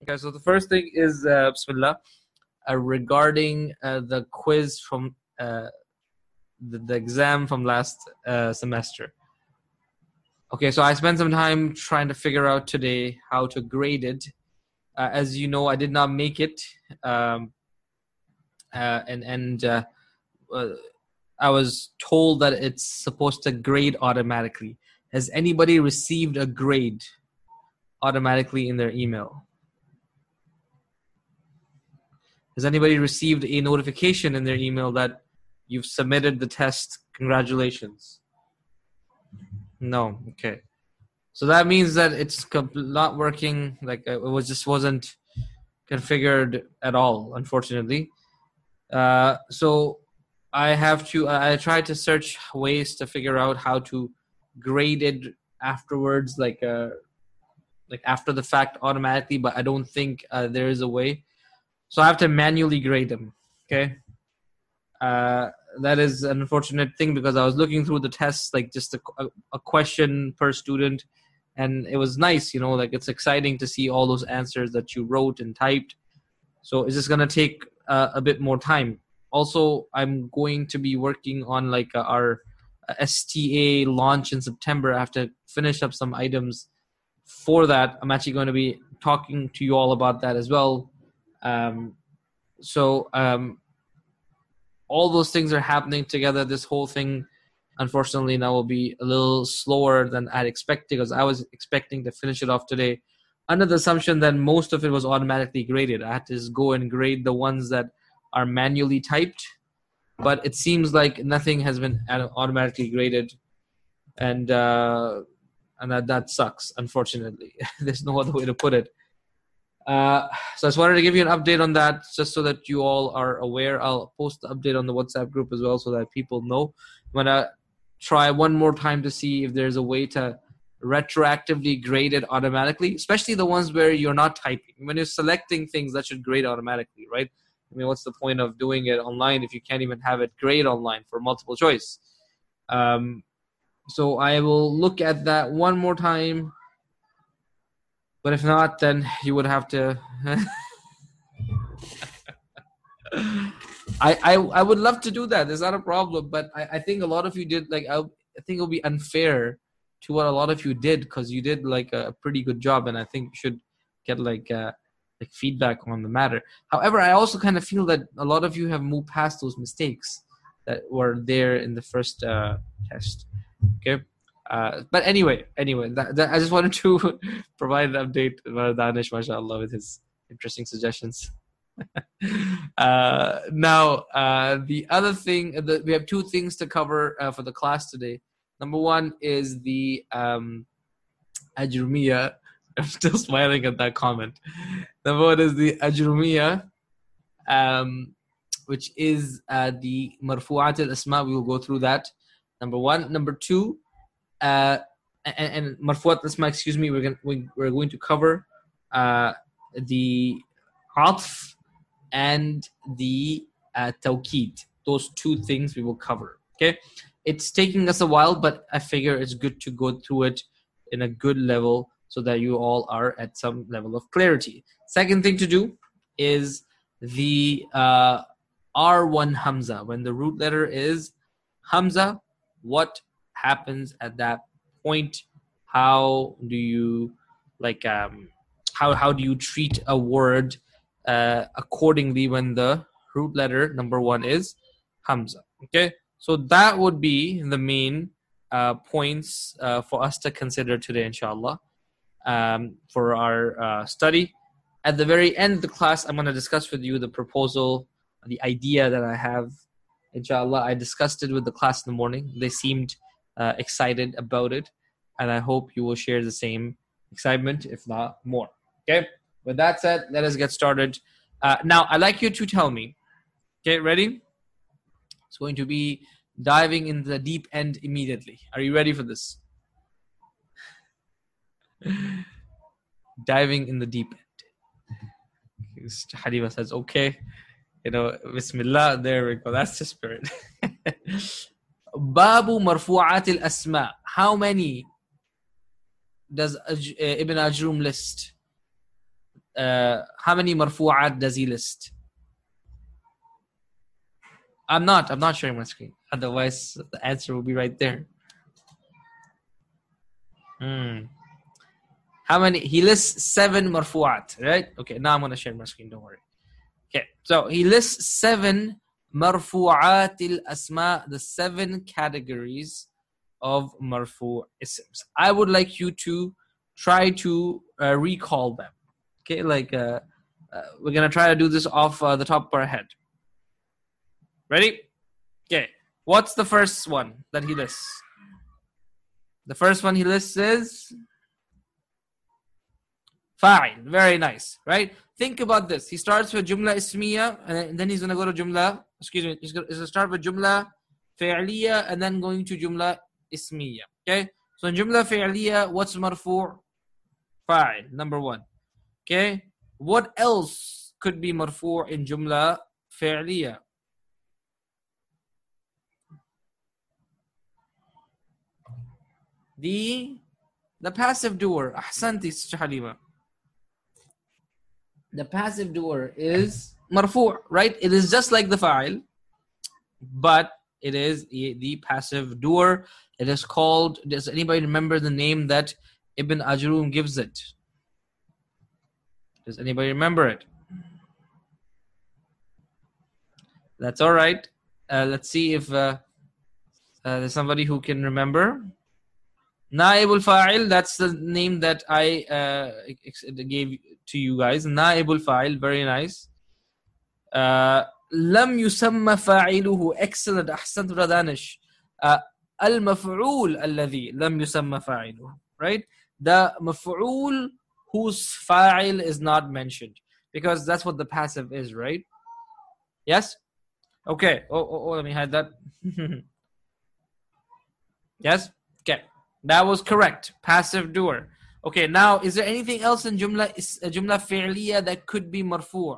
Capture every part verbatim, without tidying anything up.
Okay, so the first thing is, uh, Bismillah, uh, regarding uh, the quiz from uh, the, the exam from last uh, semester. Okay, so I spent some time trying to figure out today how to grade it. Uh, as you know, I did not make it, um, uh, and and uh, uh, I was told that it's supposed to grade automatically. Has anybody received a grade automatically in their email? Has anybody received a notification in their email that you've submitted the test? Congratulations. No. Okay. So that means that it's not working. Like it was just wasn't configured at all, unfortunately. Uh, so I have to. I tried to search ways to figure out how to grade it afterwards, like uh, like after the fact automatically. But I don't think uh, there is a way. So I have to manually grade them. Okay. Uh, that is an unfortunate thing because I was looking through the tests, like just a, a, a question per student, and it was nice, you know, like it's exciting to see all those answers that you wrote and typed. So it's just going to take uh, a bit more time. Also, I'm going to be working on like uh, our uh, S T A launch in September. I have to finish up some items for that. I'm actually going to be talking to you all about that as well. Um, so um, all those things are happening together. This whole thing, unfortunately, now will be a little slower than I'd expected because I was expecting to finish it off today under the assumption that most of it was automatically graded. I had to just go and grade the ones that are manually typed, but it seems like nothing has been automatically graded, and uh, and that, that sucks, unfortunately. There's no other way to put it. Uh, so I just wanted to give you an update on that, just so that you all are aware. I'll post the update on the WhatsApp group as well, so that people know. I'm gonna try one more time to see if there's a way to retroactively grade it automatically, especially the ones where you're not typing. When you're selecting things, that should grade automatically, right? I mean, what's the point of doing it online if you can't even have it grade online for multiple choice? Um, so I will look at that one more time. But if not, then you would have to. I, I I would love to do that. There's not a problem. But I, I think a lot of you did, like, I, I think it would be unfair to what a lot of you did because you did, like, a pretty good job. And I think you should get, like, uh, like feedback on the matter. However, I also kind of feel that a lot of you have moved past those mistakes that were there in the first uh, test. Okay. Uh, but anyway, anyway, that, that, I just wanted to provide an update about Danish, mashallah, with his interesting suggestions. uh, now, uh, the other thing, the, we have two things to cover uh, for the class today. Number one is the um, Ajrumiyya. I'm still smiling at that comment. Number one is the Ajrumiyya, um, which is uh, the Marfu'at al-Asma. We will go through that. Number one. Number two, Uh, and, and Marfuat Asma, excuse me, we're going we, we're going to cover uh, the Atf and the uh, Tawqeed. Those two things we will cover. Okay, it's taking us a while, but I figure it's good to go through it in a good level so that you all are at some level of clarity. Second thing to do is the uh, R one Hamza. When the root letter is Hamza, what happens at that point? How do you like um how how do you treat a word uh accordingly when the root letter number one is Hamza? Okay, so that would be the main uh points uh, for us to consider today, inshallah, um for our uh, study. At the very end of the class, I'm going to discuss with you the proposal, the idea that I have, inshallah. I discussed it with the class in the morning. They seemed Uh, excited about it, and I hope you will share the same excitement, if not more. Okay, with that said, let us get started. Uh, now, I'd like you to tell me, okay, ready? It's going to be diving in the deep end immediately. Are you ready for this? Diving in the deep end. Halima says, okay, you know, Bismillah, there we go, that's the spirit. Babu Marfu'at al-Asma. How many does uh, Ibn Ajrum list? uh, how many marfu'at does he list? I'm not. I'm not sharing my screen. Otherwise, the answer will be right there. Hmm. How many? He lists seven marfu'at, right? Okay, now I'm going to share my screen. Don't worry. Okay, so he lists seven marfu'at al-asma, the seven categories of marfu' isms. I would like you to try to uh, recall them. Okay, like uh, uh, we're going to try to do this off uh, the top of our head. Ready? Okay, what's the first one that he lists? The first one he lists is fa'il. Very nice, right? Think about this. He starts with jumla ismiya, and then he's going to go to jumla, excuse me, he's going to start with jumla fi'liya, and then going to jumla ismiya. Okay? So in jumla fi'liya, what's marfu'? Fa'il, number one. Okay? What else could be marfu' in jumla fi'liya? The, the passive doer. Ahsanti, Halima. The passive doer is marfu', right? It is just like the fa'il, but it is the passive doer. It is called, does anybody remember the name that Ibn Ajrum gives it? Does anybody remember it? That's all right. Uh, let's see if uh, uh, there's somebody who can remember. Na'ibul fa'il, that's the name that I uh, gave to you guys. Na'ibul fa'il, very nice. Uh, لم يسمى فاعله. Excellent. أحسنت Radanish. Uh, المفعول الذي لم يسمى فاعله. Right? The مفعول whose fa'il is not mentioned. Because that's what the passive is, right? Yes? Okay. Oh, oh, oh let me hide that. Yes? Okay. That was correct. Passive doer. Okay, now is there anything else in jumla jumla fi'liya that could be marfu'?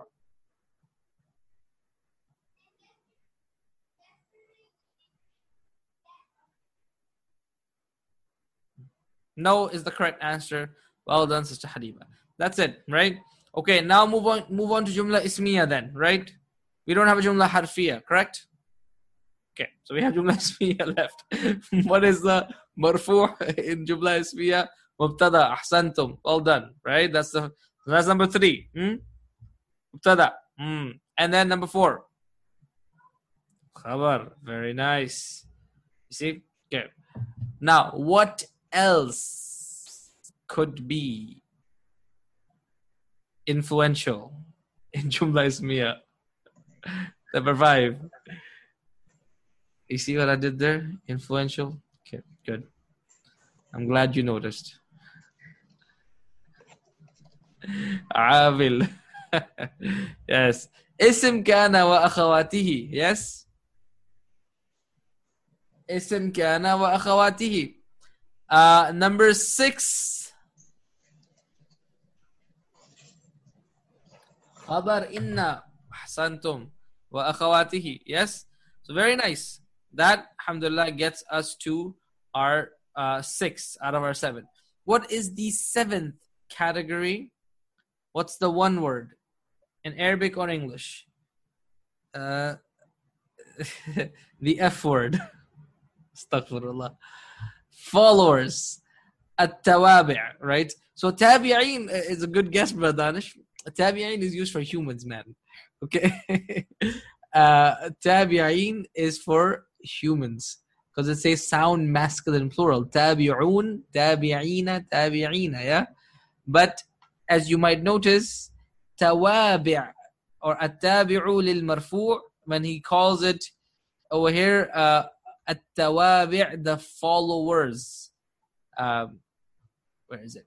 No is the correct answer. Well done, Sister Halima. That's it, right? Okay, now move on move on to jumla ismiya then, right? We don't have a jumla harfiya, correct? Okay, so we have jumla ismiya left. What is the marfu' in jumla ismiya? Mubtada, ahsantum. Well done, right? That's the that's number three. Hmm? Mubtada. Hmm. And then number four. Khabar. Very nice. You see? Okay. Now, what else could be influential in Jumla Ismiya? Number five. You see what I did there? Influential? Okay, good. I'm glad you noticed. عامل. Yes. اسم كان وأخواته. Yes. اسم كان وأخواته. Uh, number six. خبر إن أحسنتم وأخواته. Yes. So very nice. That, alhamdulillah, gets us to our uh, six out of our seven. What is the seventh category? What's the one word in Arabic or English? Uh, the F word. Astaghfirullah. Followers. At-tawabi', right? So tabi'in is a good guess, brother Danish. Tabi'in is used for humans, man. Okay? uh, tabi'in is for humans. Because it says sound masculine plural. Tabi'un, tabi'ina, tabi'ina, yeah? But as you might notice, tawabi' or at-tabi'u lil marfu' when he calls it over here, uh, at-tawabi', the followers. Um, where is it?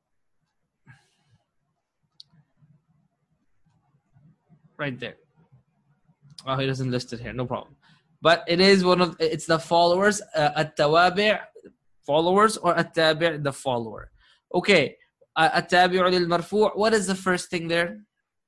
Right there. Oh, he doesn't list it here. No problem. But it is one of, it's the followers, uh, at-tawabi', followers, or at-tabi', the follower. Okay. Uh, at-tabi'u lil marfu', what is the first thing there?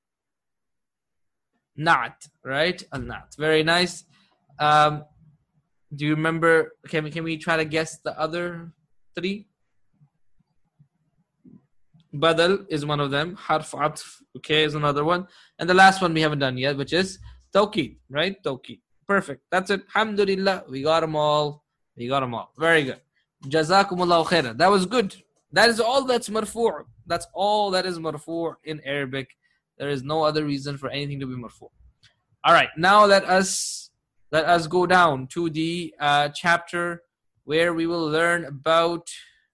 Not, right? Al-nat. Very nice. Um, do you remember, can we, can we try to guess the other three? Badal is one of them. Harf atf, okay, is another one. And the last one we haven't done yet, which is tawqid, right? Tawqid. Perfect. That's it. Alhamdulillah. We got them all. We got them all. Very good. Jazakumullahu khairan. That was good. That is all that's marfu'. That's all that is marfu' in Arabic. There is no other reason for anything to be marfu'. All right. Now let us let us go down to the uh, chapter where we will learn about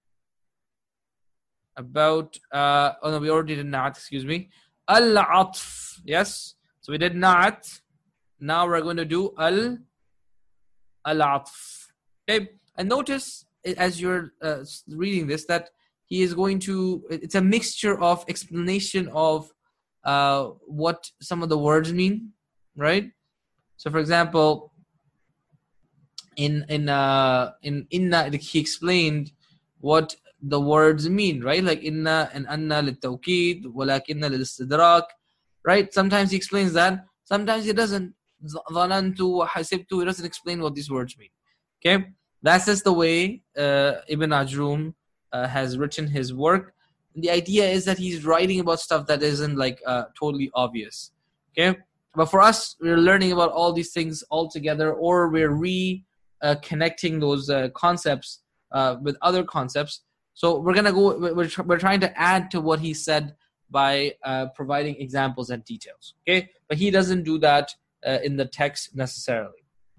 about uh oh no, we already did na'at, excuse me. Al-atf. Yes. So we did na'at. Now we're going to do al al-atf. Okay. And notice as you're uh, reading this that he is going to, it's a mixture of explanation of uh what some of the words mean, right? So for example, in in uh in inna, he explained what the words mean, right? Like inna and anna lit-tawqid, walakinna lil-istidrak, right? Sometimes he explains that, sometimes he doesn't. Dhanantu wa hasibtu, he doesn't explain what these words mean. Okay, that's just the way uh, Ibn Ajrum uh, has written his work. And the idea is that he's writing about stuff that isn't like uh, totally obvious. Okay, but for us, we're learning about all these things all together, or we're re uh, connecting those uh, concepts uh, with other concepts. So we're gonna go. We're we're trying to add to what he said by uh, providing examples and details. Okay, but he doesn't do that uh, in the text necessarily.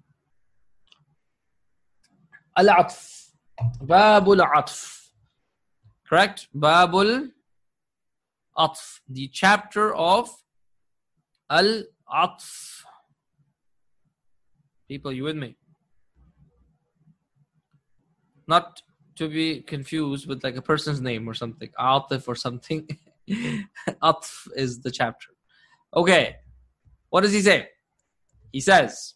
Al-atf, babul atf, correct? Babul atf, the chapter of al-atf. People, you with me? Not to be confused with like a person's name or something. Atif or something. Atf is the chapter. Okay. What does he say? He says,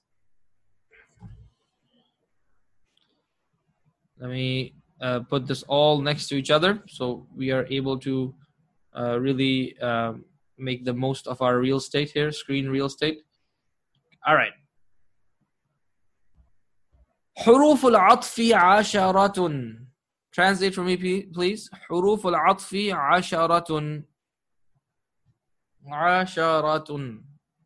let me uh, put this all next to each other so we are able to uh, really um, make the most of our real estate here, screen real estate. All right. حروف العطف عشرة. Translate for me, please. حروف العطف عشرة. عشرة.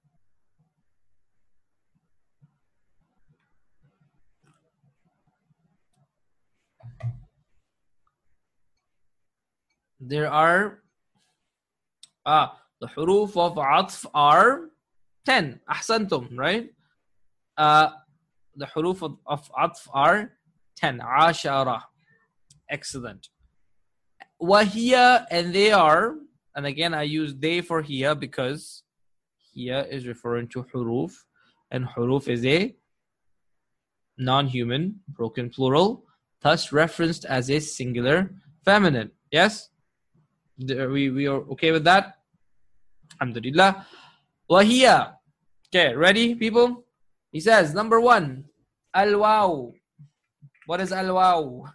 There are ah the حروف of عطف are ten. أحسنتم, right? Uh, the حروف of, of عطف are ten. عشرة. Excellent. وهي, and they are, and again I use they for here because here is referring to حروف, and حروف is a non-human broken plural, thus referenced as a singular feminine. Yes? We, we are okay with that? Alhamdulillah. وهي. Okay, ready people? He says, number one, al-waw. What is al-waw?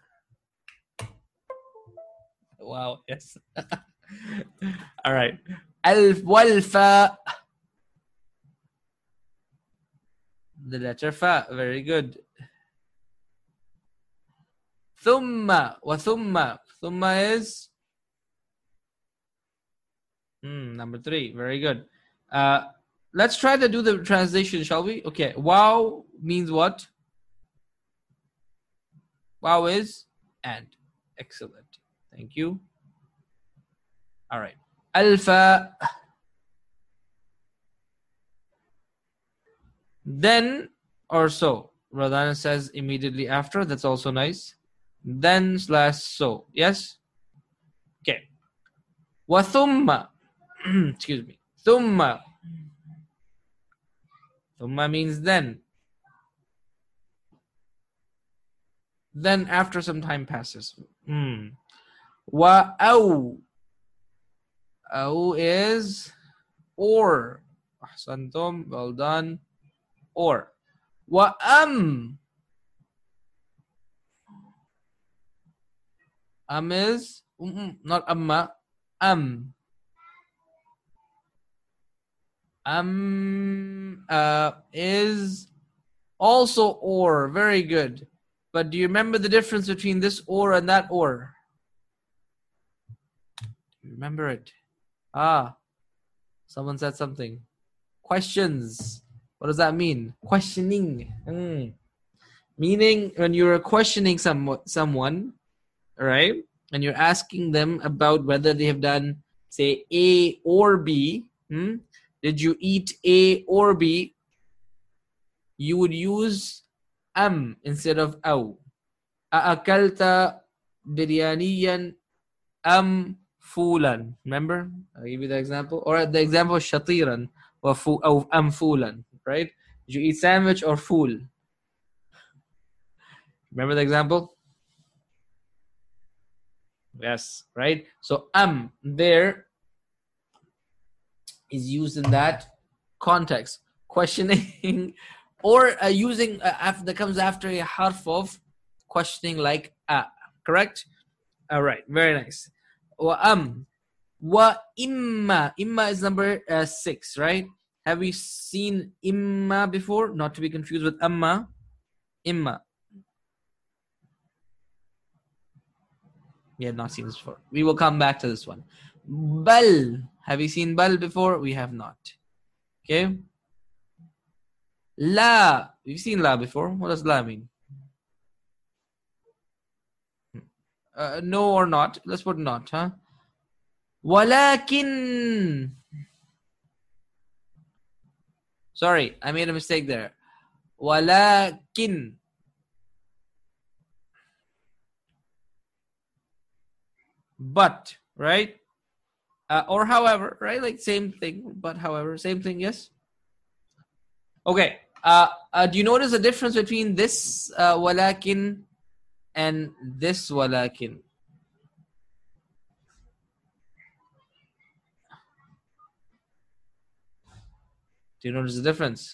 Wow, yes. All right. Al-walfa. The letter fa. Very good. Thumma. Wa thumma. Thumma is hmm, number three. Very good. Uh, let's try to do the translation, shall we? Okay. Wow means what? Wow is and. Excellent. Thank you. All right. Alpha. Then or so. Radhana says immediately after. That's also nice. Then slash so. Yes? Okay. Wa thumma. Excuse me. Thumma. Thumma means then. Then after some time passes. Hmm. Wa aw. Aw is or. Ahsantum. Well done. Or. Wa am. Am is mm, not amma. Am. Am uh, is also or. Very good. But do you remember the difference between this or and that or? Remember it. Ah, someone said something. Questions. What does that mean? Questioning. Mm. Meaning when you're questioning some, someone, right? And you're asking them about whether they have done, say, A or B. Hmm? Did you eat A or B? You would use am instead of aw. أأكلت بريانيا أم فولا. Remember? I'll give you the example. Or the example شطيرا أو أم فولا. Right? Did you eat sandwich or fool? Remember the example? Yes, right? So am there is used in that context. Questioning or uh, using uh, after, that comes after a harf of questioning like a. Correct? All right, very nice. Wa am. Wa imma. Imma is number uh, six, right? Have we seen imma before? Not to be confused with amma. Imma. We have not seen this before. We will come back to this one. Bal. Have you seen bal before? We have not. Okay. La. We've seen la before. What does la mean? Uh, no or not. Let's put not, huh? Walakin. Sorry, I made a mistake there. Walakin. But, right? Uh, or however, right? Like same thing, but however, same thing, yes? Okay. Uh, uh, do you notice the difference between this uh, walakin and this walakin? Do you notice the difference?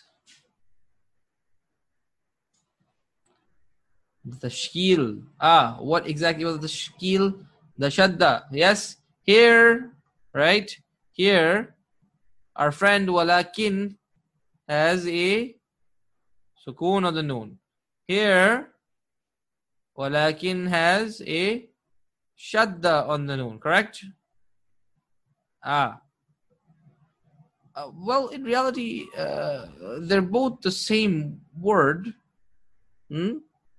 The tashkil. Ah, what exactly was the tashkil? The shadda. Yes? Here, right? Here, our friend walakin has a sukoon on the noon. Here, walakin has a shadda on the noon, correct? Ah. Uh, well, in reality, uh, they're both the same word. Hmm?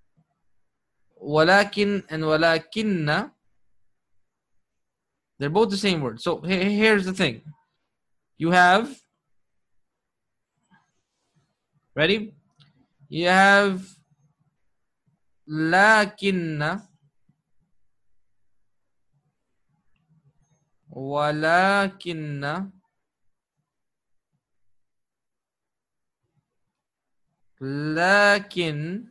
Walakin and walakinna, they're both the same word. So here's the thing. You have, ready? You have lakinna, walakinna, lakin,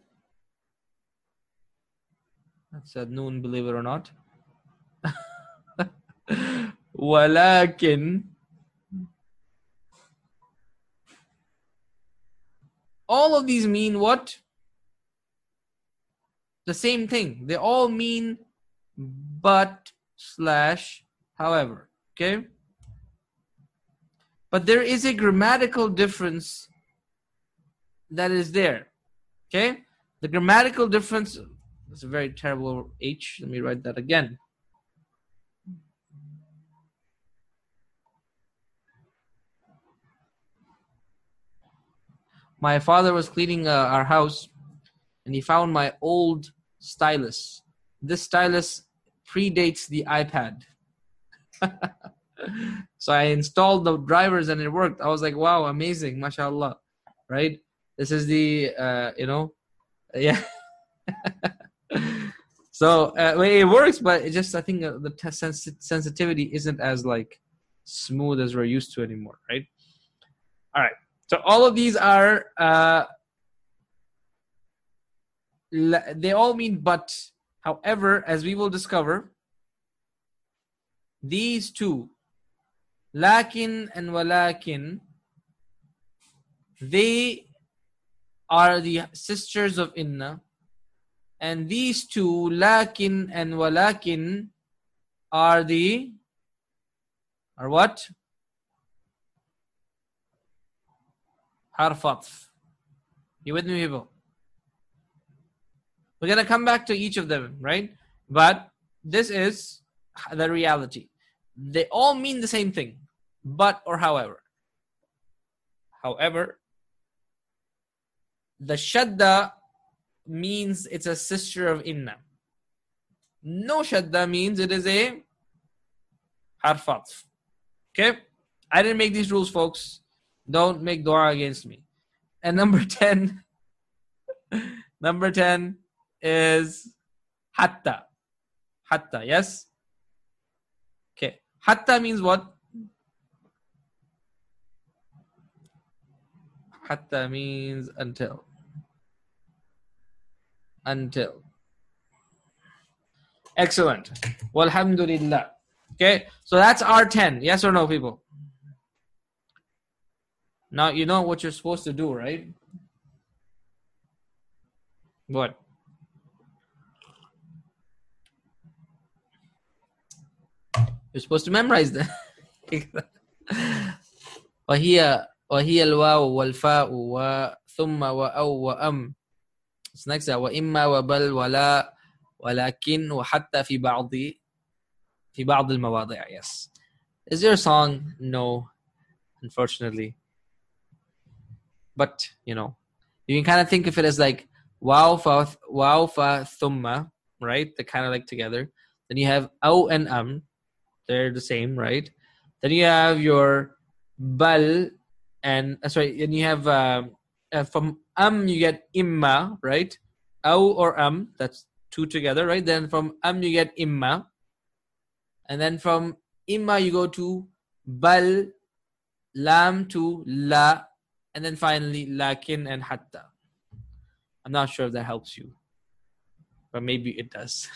that's a noon, believe it or not. Walakin, all of these mean what? The same thing. They all mean but slash however. Okay? But there is a grammatical difference that is there. Okay? The grammatical difference, that's a very terrible H. Let me write that again. My father was cleaning uh, our house and he found my old stylus. This stylus predates the iPad. So I installed the drivers and it worked. I was like, wow, amazing, mashallah, right? This is the, uh, you know, yeah. So uh, it works, but it just, I think uh, the t- sens- sensitivity isn't as like smooth as we're used to anymore, right? All right. So all of these are, uh, they all mean but. However, as we will discover, these two, lakin and walakin, they are the sisters of inna. And these two, lakin and walakin, are the, are what? Harfatf. You with me, people? We're going to come back to each of them, right? But this is the reality. They all mean the same thing. But or however. However, the shadda means it's a sister of inna. No shadda means it is a harf atf. Okay? I didn't make these rules, folks. Don't make dua against me. And number ten, number ten is hatta. Hatta, yes? Okay. Hatta means what? Hatta means until. Until. Excellent. Walhamdulillah. Okay, so that's our ten. Yes or no, people? Now you know what you're supposed to do, right? What? You're supposed to memorize them. وهي وهي الواو والفاء وثم وأو وأم. It's next that وإما وبل ولا ولكن وحتى في بعض في بعض المواضع. Yes. Is there a song? No, unfortunately. But you know, you can kind of think of it as like wow fa wow fa thumma, right? They're kind of like together. Then you have aw and am, they're the same, right? Then you have your bal and uh, sorry, and you have uh, uh, from am you get imma, right? Aw or am, that's two together, right? Then from am you get imma, and then from imma you go to bal, lam to la, and then finally lakin and hatta. I'm not sure if that helps you, but maybe it does.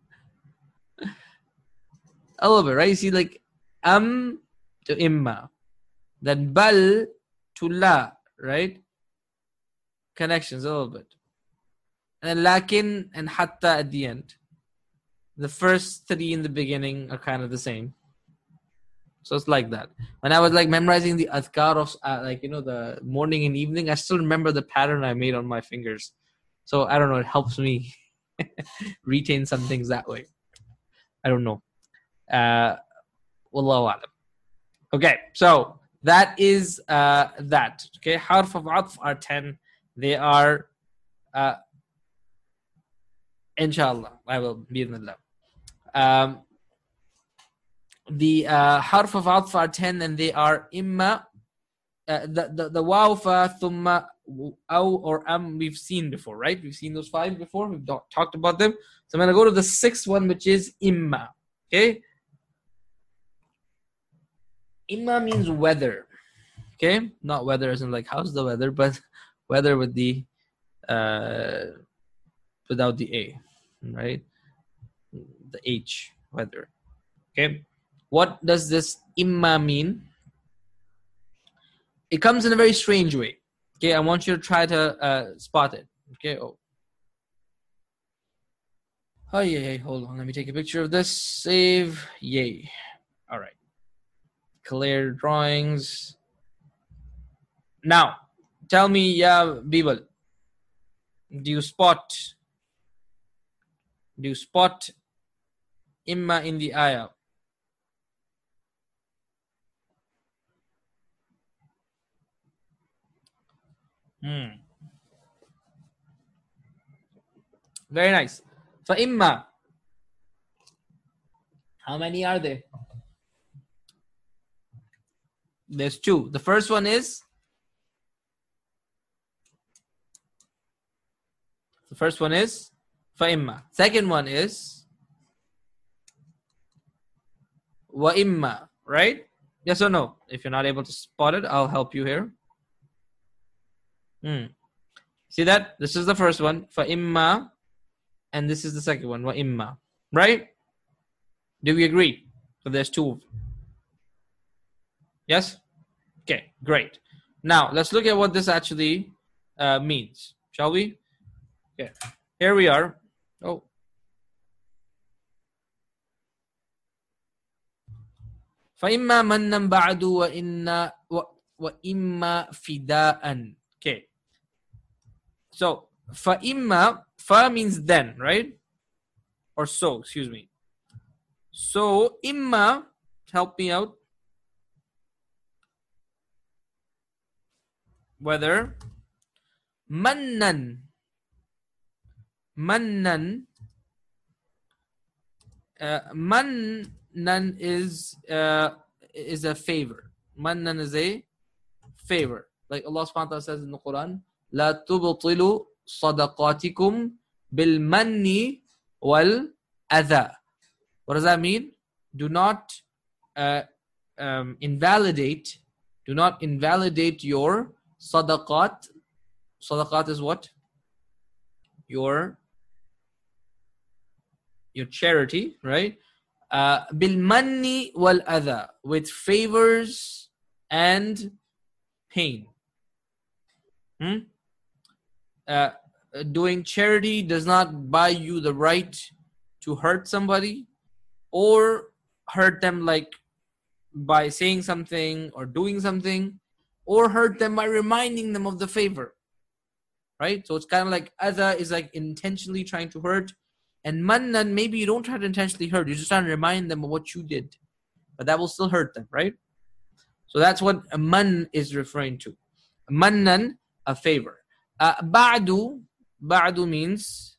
A little bit, right? You see, like am to imma, then bal to la, right? Connections a little bit. And then lakin and hatta at the end. The first three in the beginning are kind of the same. So it's like that. When I was like memorizing the adhkar of uh, like, you know, the morning and evening, I still remember the pattern I made on my fingers. So I don't know, it helps me retain some things that way. I don't know. Uh, Wallahu alam. Okay, so that is uh, that. Okay, harf of atf are ten. They are, uh, inshallah, I will be in the Um The uh, harf of atf are ten, and they are imma. Uh, the the the waw fa thumma aw or am we've seen before, right? We've seen those five before. We've do- talked about them. So I'm gonna go to the sixth one, which is imma. Okay. Imma means weather. Okay, not weather as in like how's the weather, but weather with the uh without the a, right? The h, weather. Okay. What does this imma mean? It comes in a very strange way. Okay, I want you to try to uh, spot it. Okay. Oh. Oh, yeah, yeah. Hold on. Let me take a picture of this. Save. Yay. All right. Clear drawings. Now, tell me, yeah, Bibal, do you spot? Do you spot imma in the ayah? Hmm. Very nice. فَإِمَّا. How many are there? There's two. The first one is the first one is فَإِمَّا. Second one is وَإِمَّا, right? Yes or no? If you're not able to spot it, I'll help you here. Hmm. See that? This is the first one, فَإِمَّا, and this is the second one, وَإِمَّا. Right? Do we agree? So there's two. Yes? Okay, great. Now, let's look at what this actually uh, means. Shall we? Okay, here we are. Oh. فَإِمَّا مَنًّا بَعْدُ وَإِنَّا وَإِمَّا فِدَاءً. Okay. So, فَإِمَّا, fa means then, right? Or so, excuse me. So, imma, help me out. Whether mannan, mannan, uh, mannan is uh, is a favor. Mannan is a favor. Like Allah subhanahu wa ta'ala says in the Quran, La tubtilu sadaqatikum bil manni wal adha. What does that mean? Do not uh, um, invalidate, do not invalidate your sadaqat. Sadaqat is what? Your your charity, right? Uh, bil manni wal adha, with favors and pain. Hmm? Uh, doing charity does not buy you the right to hurt somebody or hurt them like by saying something or doing something, or hurt them by reminding them of the favor, right? So it's kind of like adha is like intentionally trying to hurt, and mannan, maybe you don't try to intentionally hurt, you're just trying to remind them of what you did, but that will still hurt them, right? So that's what a man is referring to. Mannan, a favor. Uh, ba'du, ba'du means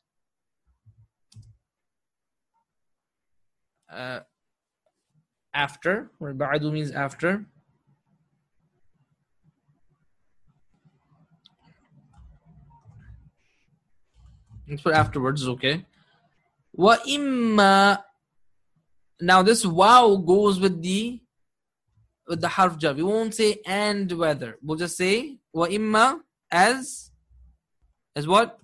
uh, after, or ba'du means after. Let's put afterwards, okay. Wa imma. Now this wow goes with the with the harf jar. We won't say and whether. We'll just say wa imma as as what?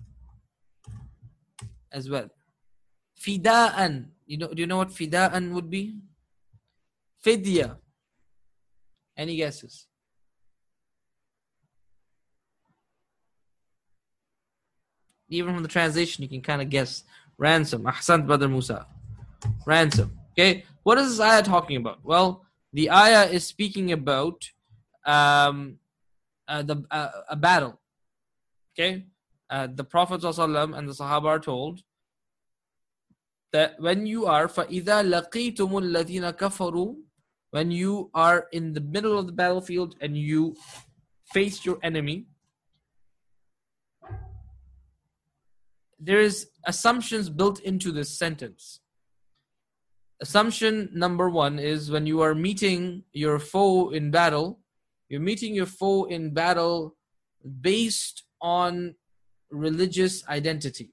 As well. Fida'an. You know, do you know what fida'an would be? Fidya. Any guesses? Even from the translation, you can kind of guess. Ransom. Ahsant, brother Musa. Ransom. Okay. What is this ayah talking about? Well, the ayah is speaking about um, uh, the uh, a battle. Okay. Uh, the Prophet ﷺ and the Sahaba are told that when you are فَإِذَا لَقِيتُمُ الَّذِينَ كَفَرُوا, when you are in the middle of the battlefield and you face your enemy, there is assumptions built into this sentence. Assumption number one is when you are meeting your foe in battle, you're meeting your foe in battle based on religious identity.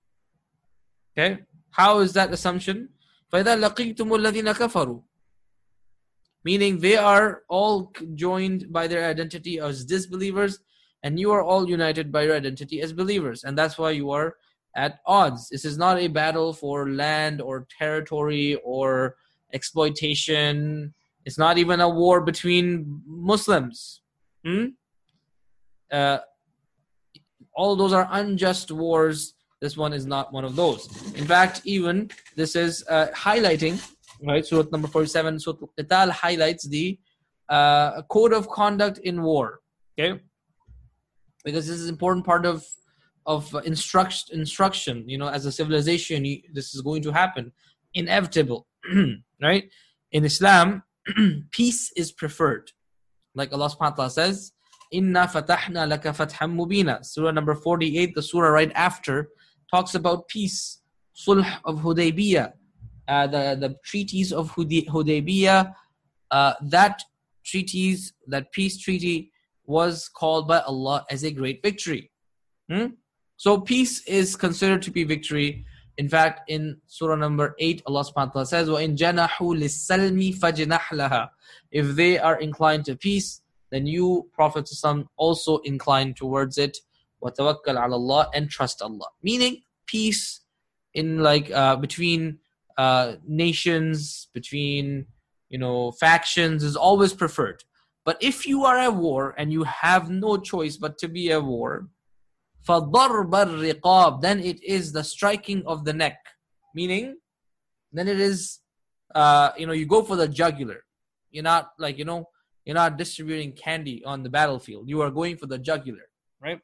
Okay? How is that assumption? فَإِذَا لَقِيتُمُ الَّذِينَ كَفَرُوا, meaning they are all joined by their identity as disbelievers, and you are all united by your identity as believers, and that's why you are at odds. This is not a battle for land or territory or exploitation. It's not even a war between Muslims. Hmm? Uh, all those are unjust wars. This one is not one of those. In fact, even this is uh, highlighting, right? Surah number forty-seven, Surah Al-Qital highlights the uh, code of conduct in war. Okay, because this is an important part of of instruct, instruction. You know, as a civilization, you, this is going to happen, inevitable, right? In Islam, peace is preferred, like Allah Subhanahu wa Taala says, "Inna fatahna laka fatham mubina." Surah number forty-eight, the surah right after, talks about peace, Sulh of Hudaybiyah, uh, the the treaties of Hudaybiyah. Uh, that treaties, that peace treaty, was called by Allah as a great victory. Hmm? So peace is considered to be victory. In fact, in surah number eight, Allah subhanahu wa ta'ala says, وَإِن جَنَحُوا لِلسَّلْمِ فَجْنَحْ لَهَا. If they are inclined to peace, then you, Prophet also incline towards it. وَتَوَكَّلْ عَلَى اللَّهِ, and trust Allah. Meaning, peace in like uh, between uh, nations, between you know factions is always preferred. But if you are at war and you have no choice but to be at war, فَضَرْبَ الرِّقَابِ, then it is the striking of the neck. Meaning, then it is, uh, you know, you go for the jugular. You're not like, you know, you're not distributing candy on the battlefield. You are going for the jugular, right?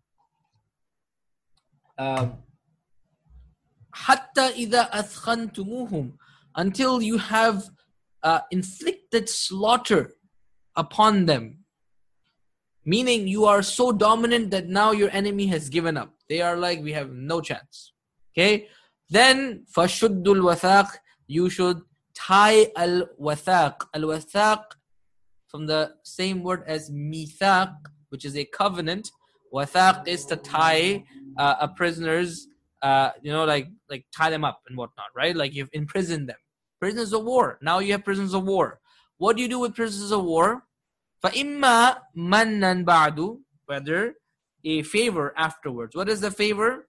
Um, حَتَّى إِذَا أَثْخَنْتُمُوهُمْ, until you have uh, inflicted slaughter upon them. Meaning you are so dominant that now your enemy has given up. They are like, we have no chance. Okay? Then, فَشُدُّ الْوَثَاقِ, you should tie al-wathaq. Al-wathaq, from the same word as mithaq, which is a covenant. Wathaq is to tie uh, a prisoner's, uh, you know, like like tie them up and whatnot, right? Like you've imprisoned them. Prisoners of war. Now you have prisoners of war. What do you do with prisoners of war? فَإِمَّا مَنًّا بَعْدُ, whether a favor afterwards. What is the favor?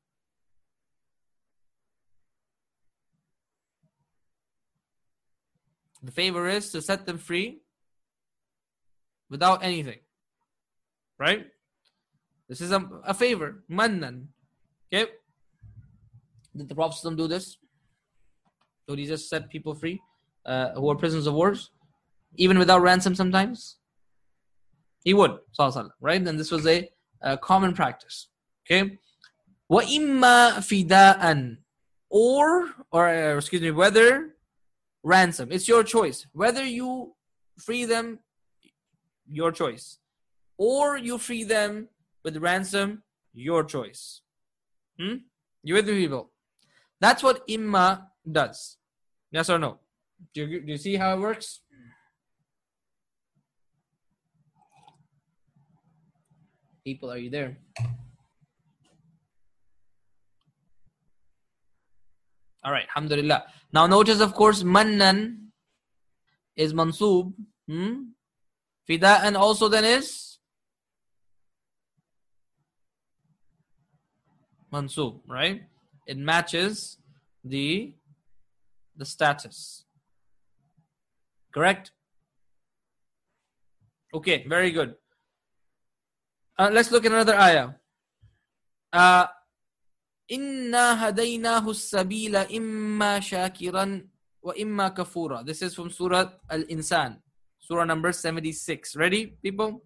The favor is to set them free without anything. Right? This is a, a favor. Mannan. Okay? Did the Prophet do this? Would he just set people free uh, who are prisoners of wars? Even without ransom sometimes? He would. Right? And this was a, a common practice. Okay? وَإِمَّا فِدَاءً, or, or uh, excuse me, whether ransom. It's your choice. Whether you free them, your choice. Or you free them with ransom, your choice. Hmm? You with me, people? That's what imma does. Yes or no? Do you, do you see how it works? People, are you there? All right, alhamdulillah. Now notice, of course, mannan is mansoob. Hmm? Fida'an also then is mansoob, right? It matches the the status. Correct? Okay, very good. Uh, let's look at another ayah. Uh, Inna hadaynahu sabila imma shakiran wa imma kafura. This is from Surah Al-Insan, Surah number seventy-six. Ready, people?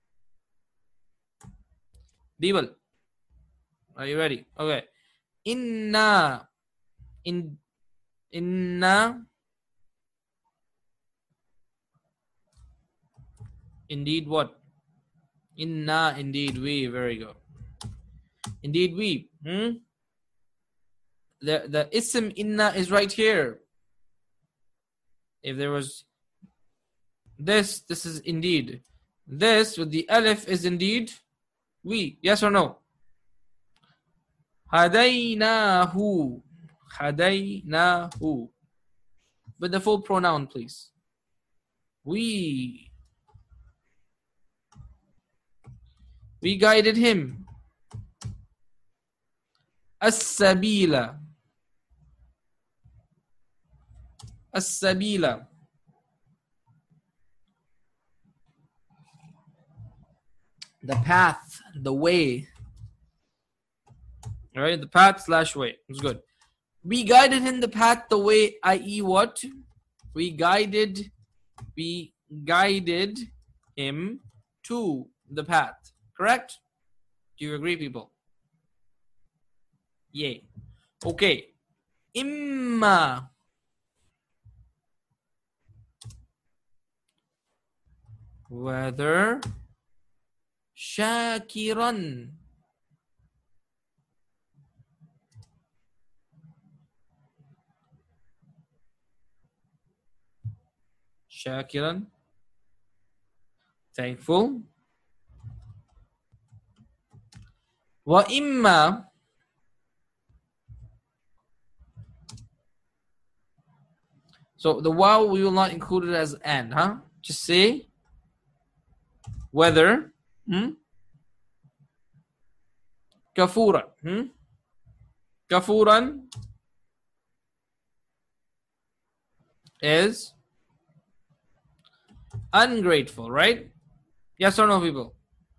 People, are you ready? Okay. Inna, in, inna, indeed what? Inna, indeed we. Very good. Indeed we. Hmm? The, the ism inna is right here. If there was this, this is indeed. This with the alif is indeed we. Yes or no? Hadaynahu. Hadaynahu. With the full pronoun, please. We. We guided him. As-sabila. As-sabila. The path, the way. All right, the path slash way. It's good. We guided him the path, the way, that is what? We guided, we guided him to the path. Correct? Do you agree, people? Yay. Okay. Imma. Whether shakiran. Shakiran. Thankful. Wa imma. So the waw we will not include it as and, huh? Just say whether hmm? Kafuran. Hmm? Kafuran is ungrateful, right? Yes or no, people?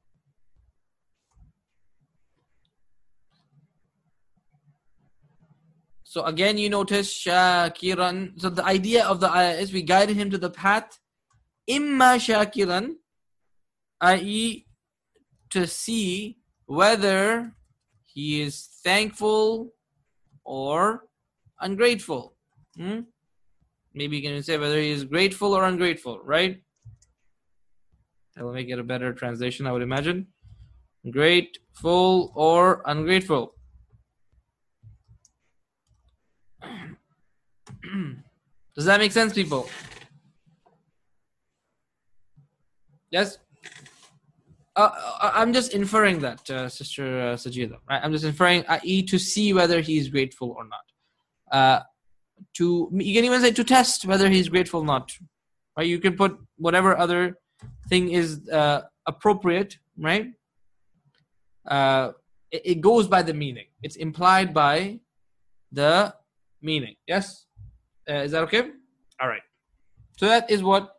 So again, you notice shakiran. So the idea of the ayah is we guided him to the path. Imma shakiran, that is to see whether he is thankful or ungrateful. Hmm? Maybe you can say whether he is grateful or ungrateful, right? That will make it a better translation, I would imagine. Grateful or ungrateful. Does that make sense, people? Yes? Uh, I'm just inferring that, uh, Sister uh, Sajida. Right? I'm just inferring, that is to see whether he's grateful or not. Uh, to you can even say to test whether he's grateful or not. Right? You can put whatever other thing is uh, appropriate, right? Uh, it, it goes by the meaning. It's implied by the meaning. Yes? Uh, is that okay? All right. So that is what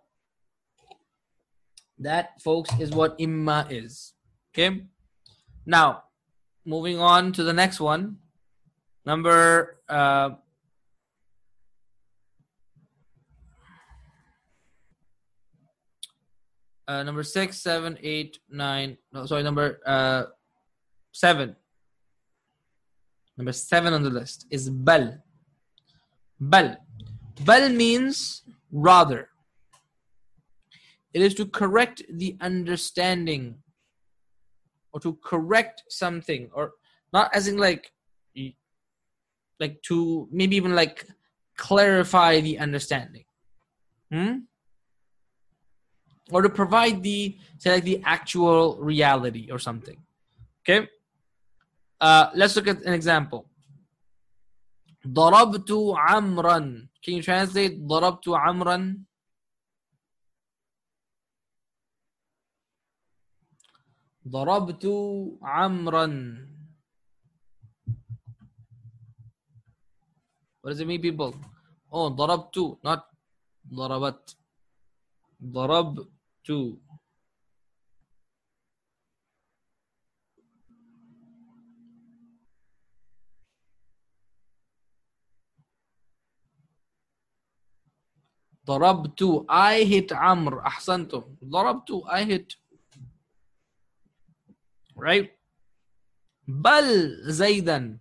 that, folks, is what imma is. Okay? Now, moving on to the next one. Number uh, uh, number six, seven, eight, nine. No, sorry, number uh, seven. Number seven on the list is bal. Bal. Bal means rather. It is to correct the understanding, or to correct something, or not as in like, like to maybe even like clarify the understanding, hmm? Or to provide the, say, like the actual reality or something. Okay. Uh, let's look at an example. ضربت عمرا. Can you translate ضربت عمرا? ضربت عمرا. What does it mean, people? Oh, ضربت, not ضربت. ضربت. ضربت. I hit عمرو. أحسنتم. ضربت. I hit. Right? بل زيدا.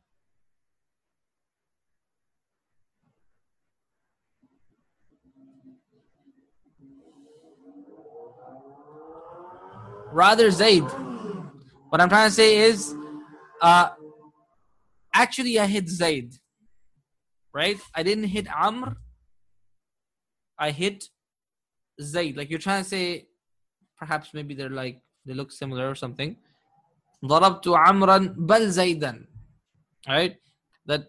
Rather Zaid. What I'm trying to say is, uh, actually I hit Zaid. Right? I didn't hit Amr. I hit Zaid. Like you're trying to say, perhaps maybe they're like, they look similar or something. ضربت عمرا بل زيدا. Right? That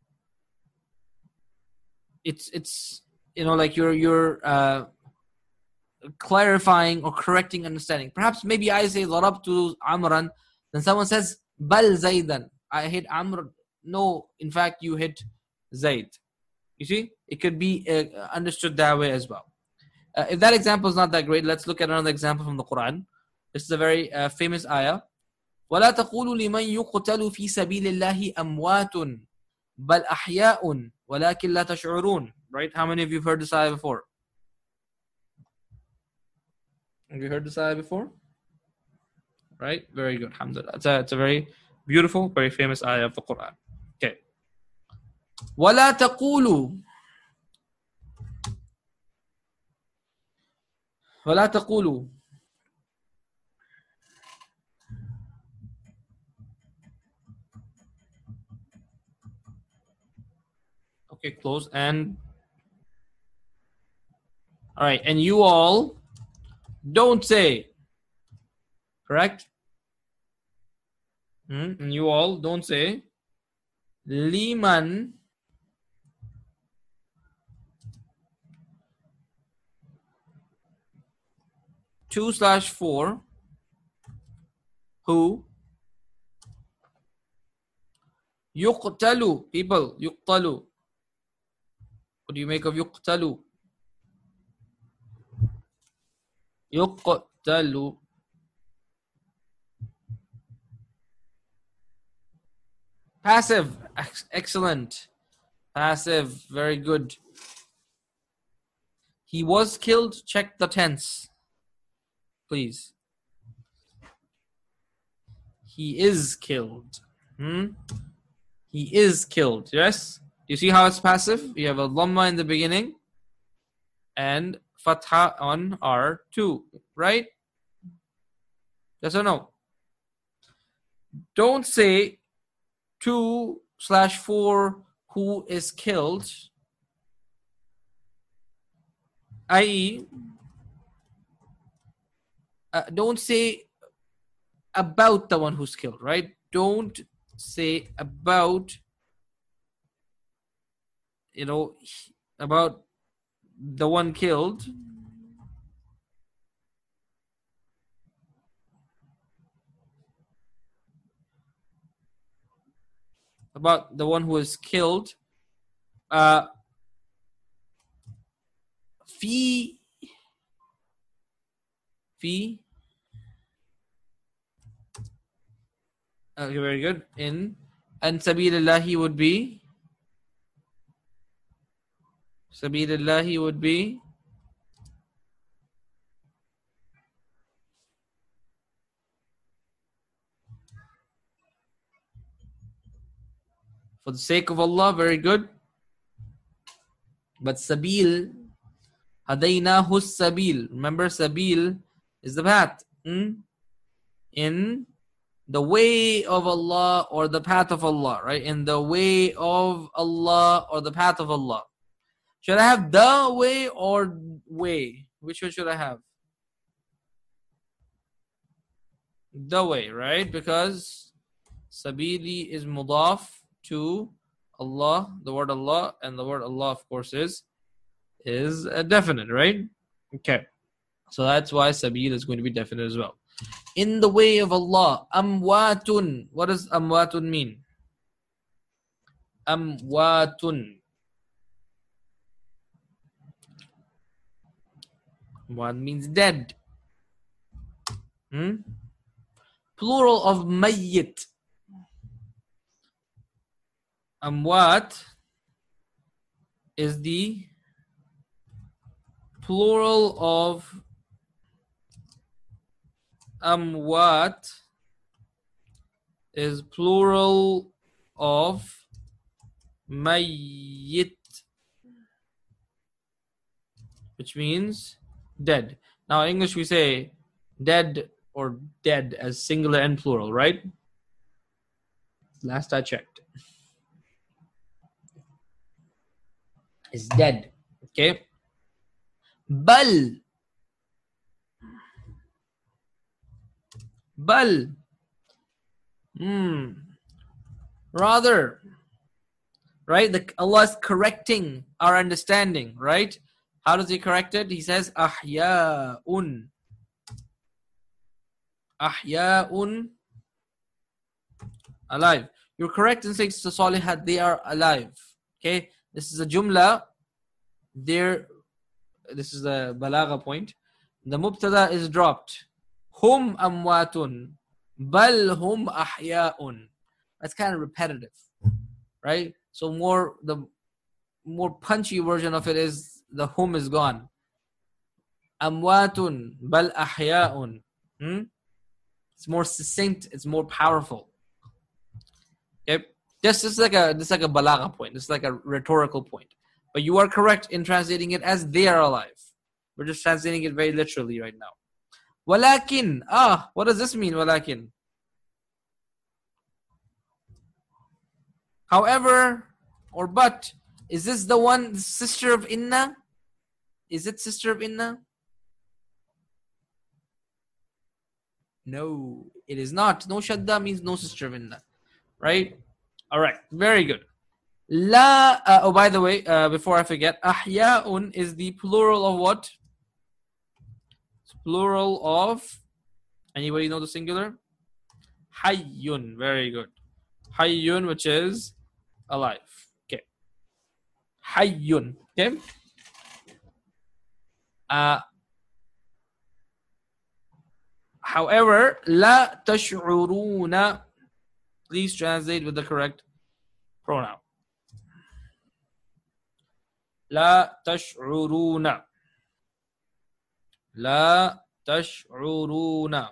it's it's you know, like you're you're uh, clarifying or correcting understanding. Perhaps maybe I say ضربت عمرا, then someone says بل زيدا. I hit Amr. No, in fact you hit Zaid. You see, it could be uh, understood that way as well. Uh, if that example is not that great, let's look at another example from the Quran. This is a very uh, famous ayah. وَلَا تَقُولُوا لِمَنْ يُقْتَلُ فِي سَبِيلِ اللَّهِ أَمْوَاتٌ بَلْ أَحْيَاءٌ وَلَكِنْ لَا تَشْعُرُونَ. Right? How many of you have heard this ayah before? Have you heard this ayah before? Right? Very good. Alhamdulillah. It's a, it's a very beautiful, very famous ayah of the Quran. Okay. وَلَا تَقُولُوا وَلَا تَقُولُوا Okay, close. And all right, and you all don't say. Correct? Hmm? And you all don't say. Liman two slash four who yuqtalu, people, yuqtalu. What do you make of yuqtalu? Yuqtalu. Passive. Excellent. Passive. Very good. He was killed. Check the tense, please. He is killed. Hmm? He is killed. Yes? Do you see how it's passive? You have a dhamma in the beginning. and fatha on R two, right? Yes or no? Don't say two slash four who is killed, that is, uh, don't say about the one who's killed, right? Don't say about, you know, about the one killed. About the one who is killed. Uh, fi, fi. Okay, very good. In and sabilillahi would be. Sabilillahi would be. For the sake of Allah, very good. But sabil, hadaynahu sabil. Remember, sabil is the path. Hmm? In the way of Allah or the path of Allah, right? In the way of Allah or the path of Allah. Should I have the way or way? Which one should I have? The way, right? Because sabili is mudaf to Allah, the word Allah, and the word Allah, of course, is is a definite, right? Okay. So that's why sabil is going to be definite as well. In the way of Allah, amwatun. What does amwatun mean? Amwatun. One means dead. Hmm? Plural of mayyit. Amwat is the plural of amwat is plural of mayyit, which means dead. Now in English we say dead or dead as singular and plural, right? Last I checked. Is dead. Okay. Bal. Bal. Hmm. Rather. Right? The, Allah is correcting our understanding, right? How does He correct it? He says, Ahya'un. Ahya'un. Alive. You're correct in saying the Salihat, they are alive. Okay? This is a jumla. There, this is the balagha point. The mubtada is dropped. Hum amwatun. Bal hum ahya'un. That's kind of repetitive. Right? So more, the more punchy version of it is the hum is gone. Amwatun. Bal ahya'un. Hmm? It's more succinct. It's more powerful. Okay? This is like a this is like a balagha point. This is like a rhetorical point. But you are correct in translating it as they are alive. We're just translating it very literally right now. Walakin. Ah, what does this mean, walakin? However, or but, is this the one, sister of inna? Is it sister of inna? No, it is not. No shadda means no sister of inna. Right? Alright, very good. La, uh, oh, by the way, uh, before I forget, ahya'un is the plural of what? It's plural of, anybody know the singular? Hayyun, very good. Hayyun, which is alive. Okay. Hayyun, okay? Uh, however, la tash'uruna, please translate with the correct pronoun. La tash'uruna. La tash'uruna.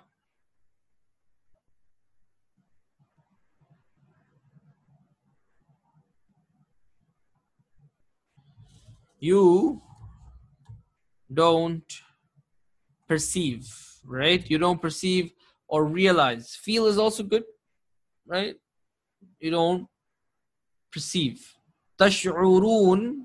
You don't perceive, right? You don't perceive or realize. Feel is also good, right? You don't perceive. تشعرون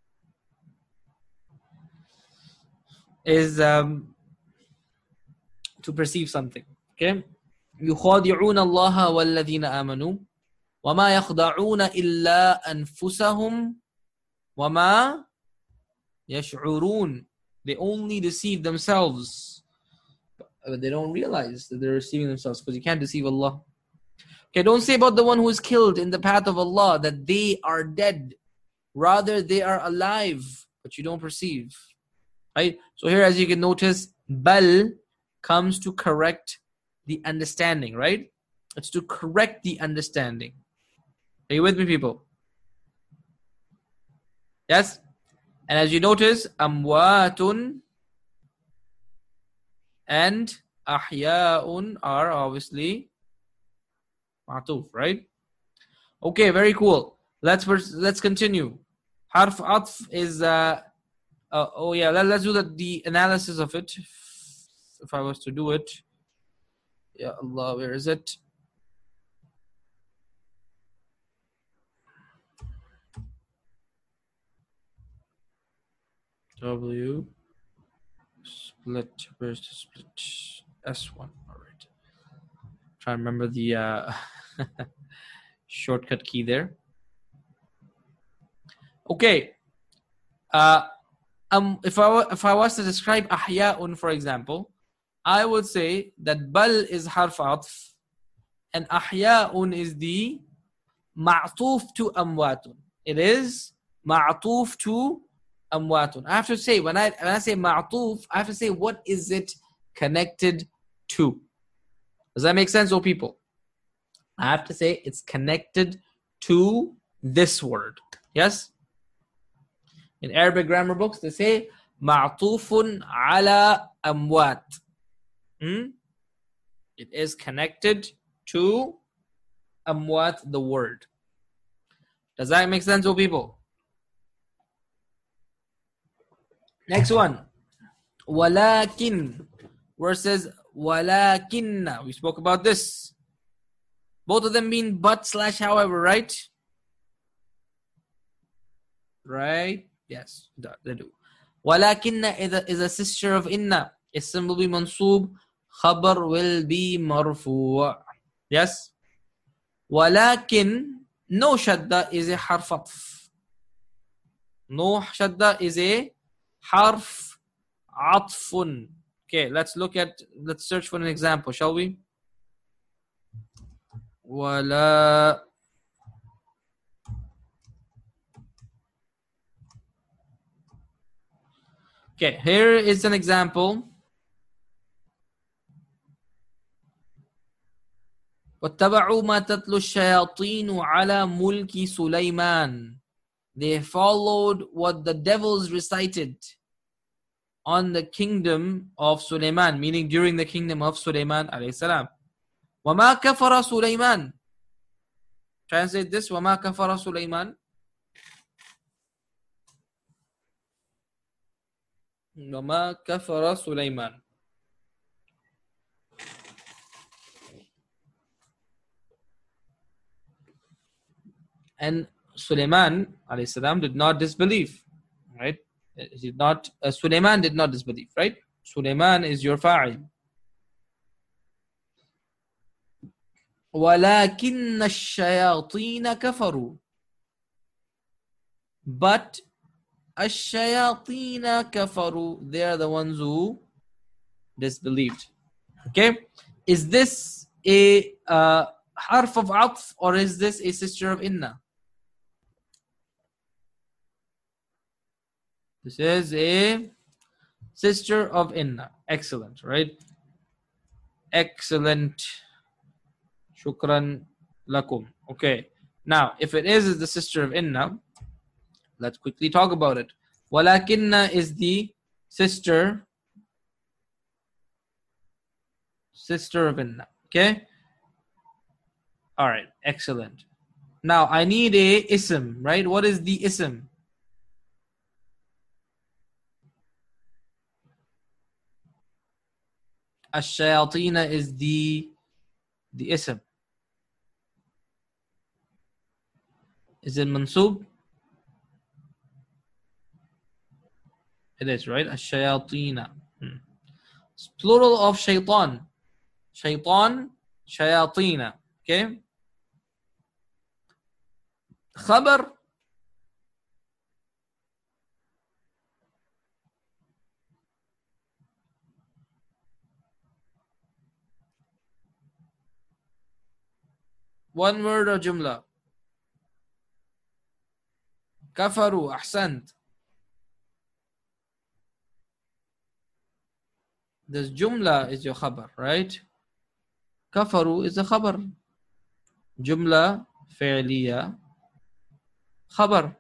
is um, to perceive something. Okay? يخادعون الله والذين آمنوا وما يخدعون إلا أنفسهم وما يشعرون. They only deceive themselves, but they don't realize that they're deceiving themselves, because you can't deceive Allah. Okay, don't say about the one who is killed in the path of Allah that they are dead. Rather, they are alive, but you don't perceive. Right? So here, as you can notice, bal comes to correct the understanding, right? It's to correct the understanding. Are you with me, people? Yes? And as you notice, amwatun and ahya'un are obviously ma'tuf, right? Okay, very cool. Let's let's continue. Harf atf is uh, uh oh yeah, let, let's do the, the analysis of it. If I was to do it, ya Allah, where is it? W split, where's the split? S one. All right. Try to remember the uh, shortcut key there. Okay. Uh, um, if I if I was to describe ahya'un, for example, I would say that bal is harf atf and ahya'un is the ma'tuf to amwatun. It is ma'tuf to amwatun. I have to say, when I when I say ma'tuf, I have to say, what is it connected to? Does that make sense, oh people? I have to say it's connected to this word. Yes? In Arabic grammar books, they say ma'tufun ala amwat. Hmm? It is connected to amwat, the word. Does that make sense, oh people? Next one. Walakin versus walakinna. We spoke about this. Both of them mean but slash however, right? Right? Yes, they do. Walakinna is a, is a sister of inna. Ism will be mansoob. Khabar will be marfu'. Yes? Walakin, no shadda is a harf atf. No shadda is a harf atfun. Okay, let's look at, let's search for an example, shall we? Wala. Okay, here is an example. وَاتَّبَعُوا مَا تَتْلُو الشَّيَاطِينُ عَلَى مُلْكِ سُلَيْمَانَ. They followed what the devils recited on the kingdom of Sulaiman, meaning during the kingdom of Sulaiman alayhi salam. وَمَا كَفَرَ سُلَيْمَانَ. Translate this. وَمَا كَفَرَ سُلَيْمَانَ. وَمَا كَفَرَ سُلَيْمَانَ. And Sulaiman alayhi salam did not disbelieve, right? He did not. Uh, Sulaiman did not disbelieve, right? Sulaiman is your fa'il. وَلَكِنَّ الشَّيَاطِينَ كَفَرُوا. But الشَّيَاطِينَ كَفَرُوا. They are the ones who disbelieved. Okay? Is this a uh, harf of atf or is this a sister of inna? This is a sister of inna. Excellent, right? Excellent. Shukran lakum. Okay. Now, if it is the sister of inna, let's quickly talk about it. Walakinna is the sister sister of inna. Okay? Alright, excellent. Now, I need a ism, right? What is the ism? Ash-shayateen is the the ism. Is it mansub? It is, right? Ash-shayateen. Hmm. It's plural of shaitan. Shaitan, shayateen. Okay? Khabar. One word or jumla. Kafaru, ahsant. This jumla is your khabar, right? Kafaru is a khabar. Jumla fi'liya khabar.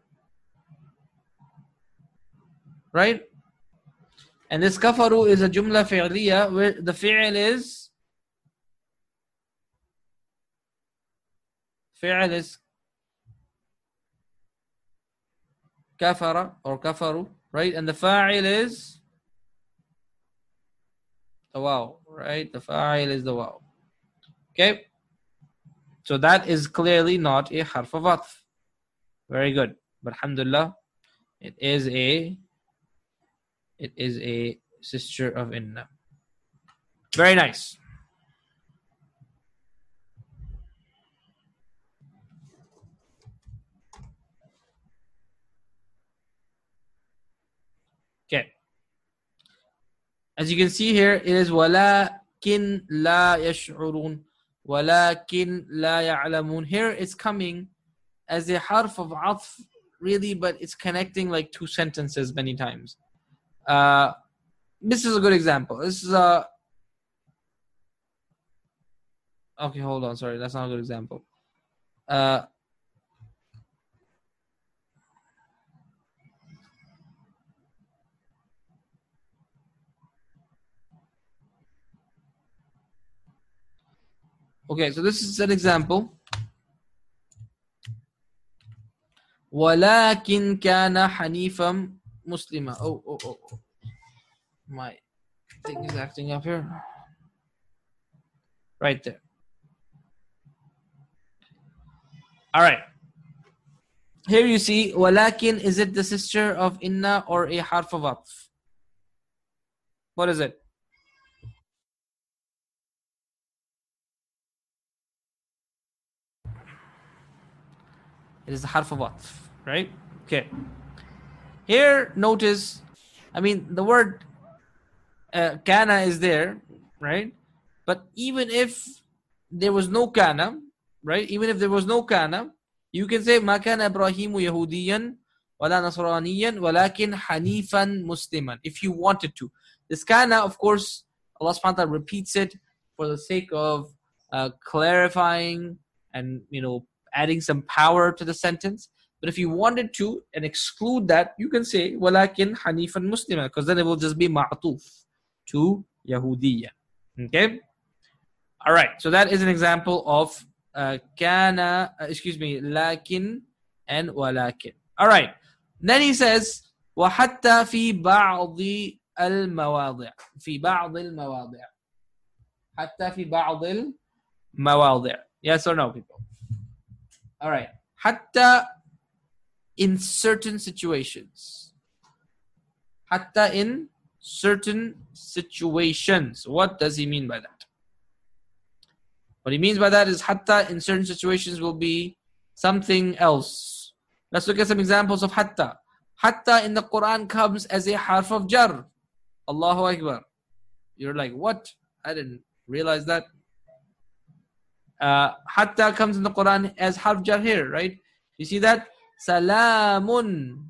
Right? And this kafaru is a jumla fi'liya where the fi'l is fi'l is kafara or kafaru, right? And the fa'il is the waw, right? The fa'il is the waw. Okay? So that is clearly not a harf of atf. Very good. But alhamdulillah, it is a it is a sister of inna. Very nice. Okay. As you can see here, it is walakin la yash'urun. Walakin la ya'lamun. Here it's coming as a harf of atf, really, but it's connecting like two sentences many times. Uh, this is a good example. This is a okay. Hold on, sorry, that's not a good example. Uh, okay, so this is an example. ولكن كان حنيفا مسلما. Oh, oh, oh, oh. My thing is acting up here. Right there. All right. Here you see, ولكن, is it the sister of inna or a harf of atf? What is it? It is the harf of atf, right? Okay. Here, notice, I mean, the word uh, kana is there, right? But even if there was no kana, right? Even if there was no kana, you can say ما كان إبراهيم يهوديا ولا نصرانيا ولكن حنيفا مسلما if you wanted to. This kana, of course, Allah subhanahu wa ta'ala repeats it for the sake of uh, clarifying and, you know, adding some power to the sentence. But if you wanted to and exclude that, you can say walakin hanifan muslima, because then it will just be ma'tuf to Yahudiyya. Okay? All right. So that is an example of uh, kana, uh, excuse me, lakin and walakin. All right. Then he says وحتى في بعض المواضع في بعض المواضع حتى في بعض المواضع. Yes or no, people? All right. Hatta in certain situations. Hatta in certain situations. What does he mean by that? What he means by that is hatta in certain situations will be something else. Let's look at some examples of hatta. Hatta in the Quran comes as a harf of jar. Allahu Akbar. You're like, what? I didn't realize that. Uh, hatta comes in the Quran as harf jar here, right? You see that? Salamun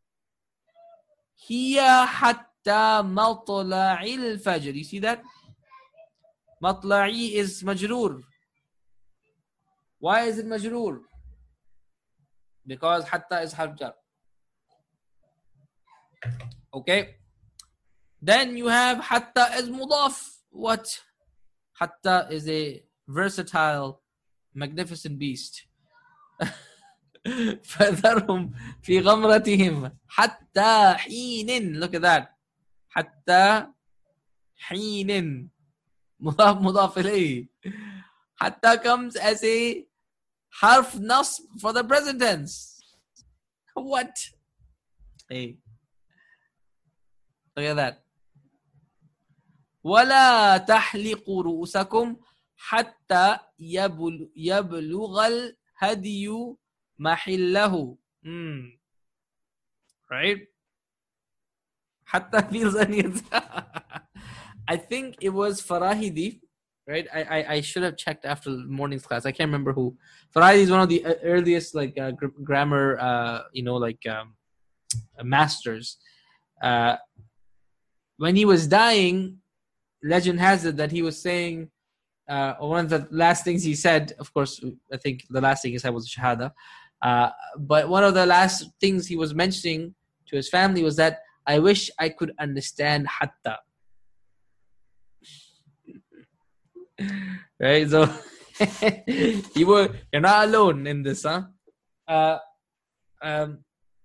hiya hatta matla'il fajr. You see that? Matla'i is majroor. Why is it majroor? Because hatta is harf jar. Okay. Then you have hatta as mudaf. What? Hatta is a versatile, magnificent beast. فذرهم في غمرتهم حتى حين. Look at that. حتى حين. Mudaf mudaf ilayhi. Hatta comes as a harf nasb for the present tense. What? Hey. Look at that. وَلَا تَحْلِقُوا رُؤُسَكُمْ حَتَّى يَبْلُغَ الْهَدْيُ مَحِلَّهُ. Mm. Right? Hatta feels onions. I think it was Farahidi, right? I, I I should have checked after the morning's class. I can't remember who. Farahidi is one of the earliest like uh, gr- grammar, uh, you know, like um, masters. Uh, when he was dying, legend has it that he was saying, uh, one of the last things he said, of course, I think the last thing he said was Shahada. Uh, but one of the last things he was mentioning to his family was that, I wish I could understand Hatta. Right? So, you were, you're not alone in this, huh? Uh, um,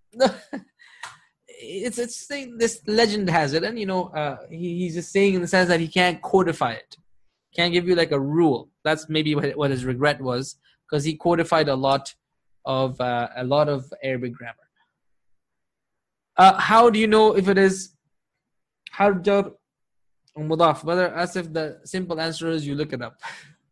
it's it's saying this legend has it, and you know, uh, he, he's just saying in the sense that he can't codify it, can't give you like a rule. That's maybe what, what his regret was, because he codified a lot of uh, a lot of Arabic grammar. Uh, how do you know if it is harf jar or mudaf? Whether, as if the simple answer is you look it up.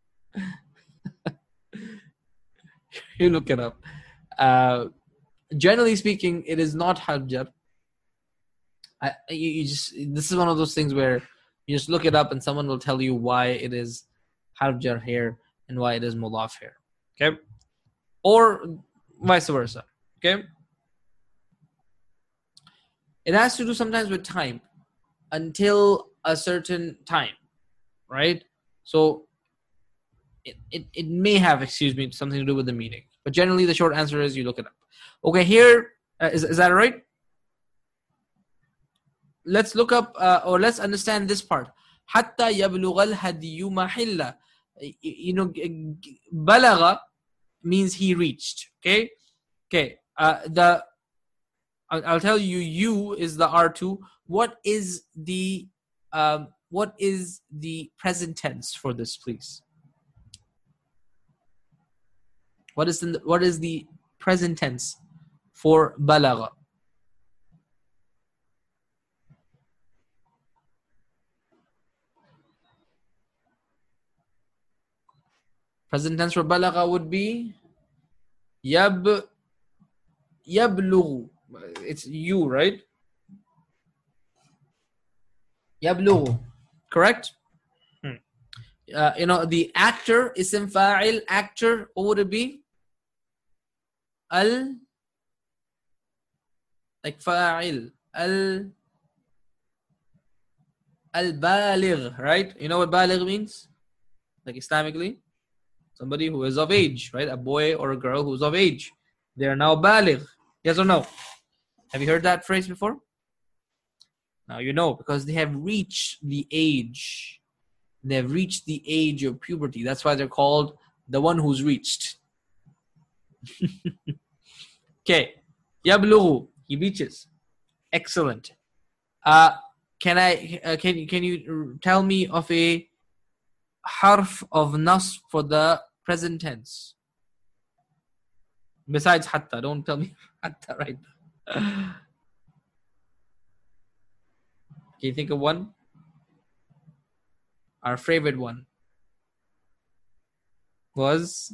You look it up. Uh, generally speaking, it is not harf jar. I, you, you just this is one of those things where you just look it up and someone will tell you why it is harf jar here and why it is mudaf here. Okay, or vice versa. Okay, it has to do sometimes with time, until a certain time, right? So it, it, it may have, excuse me, something to do with the meaning, but generally the short answer is you look it up. Okay, here uh, is, is that right? Let's look up uh, or let's understand this part. Hatta yablugha al-hadiyu mahilla. You know, balagha means he reached. Okay, okay. Uh, the I'll, I'll tell you. You is the R two. What is the um, what is the present tense for this, please? What is the what is the present tense for balagha? Present tense for balagha would be yab yablughu. It's you, right? Yablughu, correct? Hmm. Uh, you know, the actor, isim fa'il, actor, what would it be? Al, like fa'il, al, al-baligh, right? You know what baligh means? Like Islamically? Somebody who is of age, right? A boy or a girl who's of age. They are now baligh. Yes or no? Have you heard that phrase before? Now you know, because they have reached the age. They have reached the age of puberty. That's why they're called the one who's reached. Okay. Yablughu. He reaches. Excellent. Uh, can I? Uh, can can you tell me of a harf of nasb for the present tense? Besides hatta, don't tell me hatta right now. Can you think of one? Our favorite one was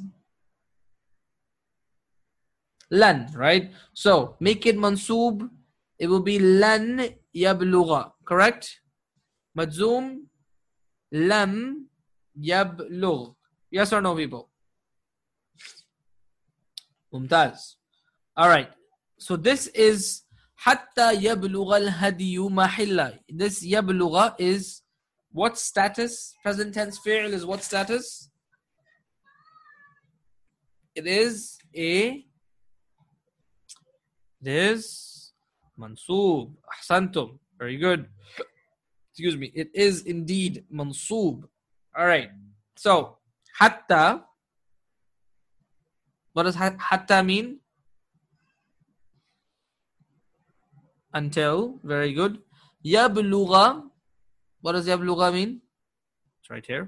lan, right? So make it mansoob. It will be lan yablugha, correct? Majzoom lam yablugh. Yes or no, people? Mumtaz. All right. So this is hatta yablugha al-hadiyu mahilla. This yablugha is what status? Present tense fi'l is what status? It is a it is mansoob. Ahsantum. Very good. Excuse me. It is indeed mansoob. All right. So hatta. What does hatta mean? Until. Very good. Yablugha. What does yablugha mean? It's right here.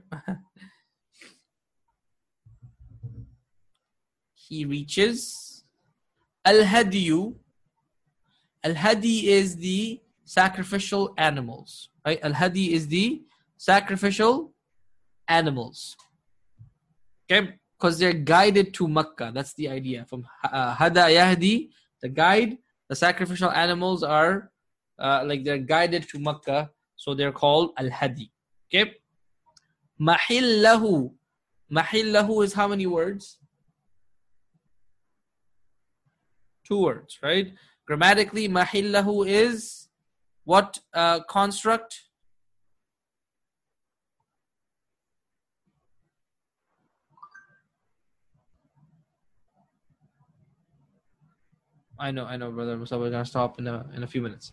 He reaches. Al-hadiyu. Al-hadi is the sacrificial animals. Right? Al-hadi is the sacrificial animals. Okay? Because they're guided to Makkah. That's the idea. From uh, Hada Yahdi, the guide, the sacrificial animals are uh, like they're guided to Makkah. So they're called Al-hadi. Okay? Mahillahu. Mahillahu is how many words? Two words, right? Grammatically, mahillahu is what uh, construct? I know, I know, brother Musa. We're gonna stop in a in a few minutes.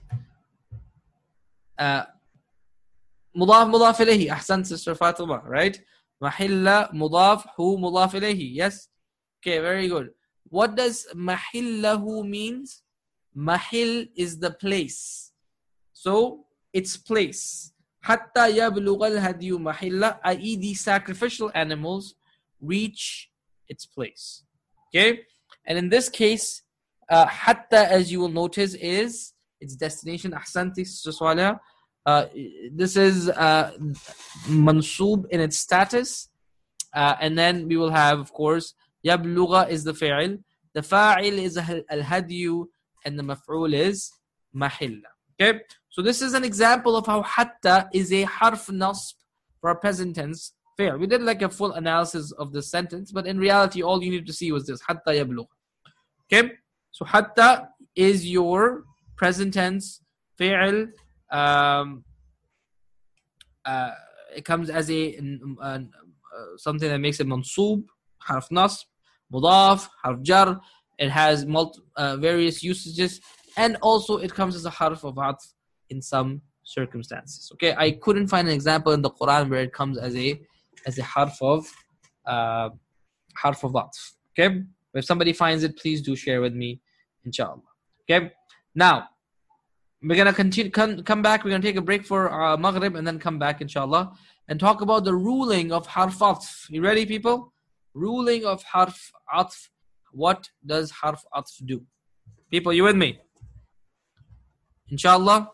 Uh, mudaf mudaf ilayhi. Ahsan, sister Fatima, right? Mahilla mudaf hu mudaf ilayhi. Yes. Okay, very good. What does mahillahu means? Mahil is the place. So its place. Hatta yablugha al-hadiyu mahilla, that is the sacrificial animals reach its place. Okay? And in this case, uh, hatta, as you will notice, is its destination. Ahsanti, Sister Salih. Uh, this is uh, mansoob in its status. Uh, and then we will have, of course, yablugha is the fa'il. The fa'il is al-hadiyu, and the maf'ul is mahilla. Okay? So this is an example of how hatta is a harf nasb for a present tense fi'l. We did like a full analysis of the sentence, but in reality, all you need to see was this, hatta yablugha. Okay? So hatta is your present tense fi'l. Um, uh, it comes as a uh, uh, something that makes it mansoob, harf nasb, mudaf, harf jar. It has multi, uh, various usages, and also it comes as a harf of atf in some circumstances. Okay, I couldn't find an example in the Quran where it comes as a as a harf of uh, harf of atf. Okay, if somebody finds it, please do share with me, inshallah. Okay, now we're gonna continue. Come, come back. We're gonna take a break for uh, Maghrib and then come back, inshallah, and talk about the ruling of harf atf. You ready, people? Ruling of harf atf. What does harf atf do? People, you with me? Inshallah.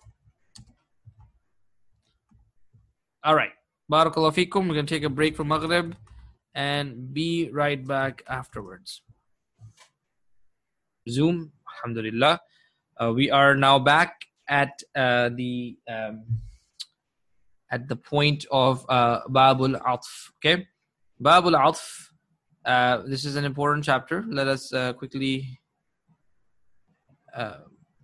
All right. Barakallahu feekum. We're going to take a break for Maghrib and be right back afterwards. Zoom. Alhamdulillah. Uh, we are now back at uh, the um, at the point of uh, Babul Atf. Okay? Babul Atf. Uh, this is an important chapter. Let us uh, quickly uh,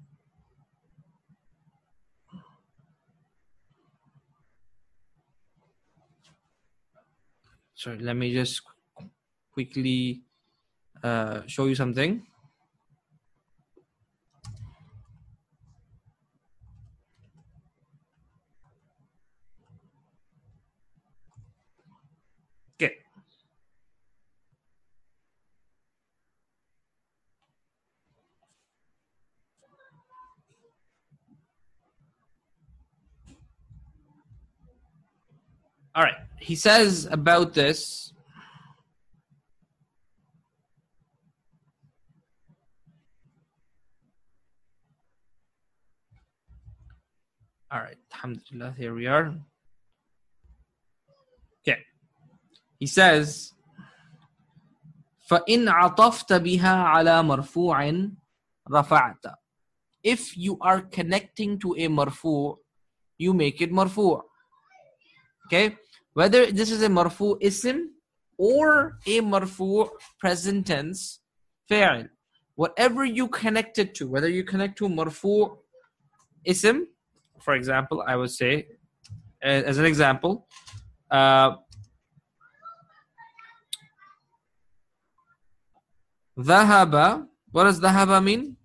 sorry, let me just quickly uh, show you something. Okay. All right. He says about this. All right. Alhamdulillah. Here we are. Okay. He says, فَإِنْ عَطَفْتَ بِهَا عَلَى مَرْفُوعٍ رَفَعْتَ. If you are connecting to a marfu', you make it marfu'. Okay? Whether this is a marfu' ism or a marfu' present tense fi'l. Whatever you connect it to, whether you connect to marfu' ism, for example, I would say, as an example, uh, ذهب. What does ذهب mean?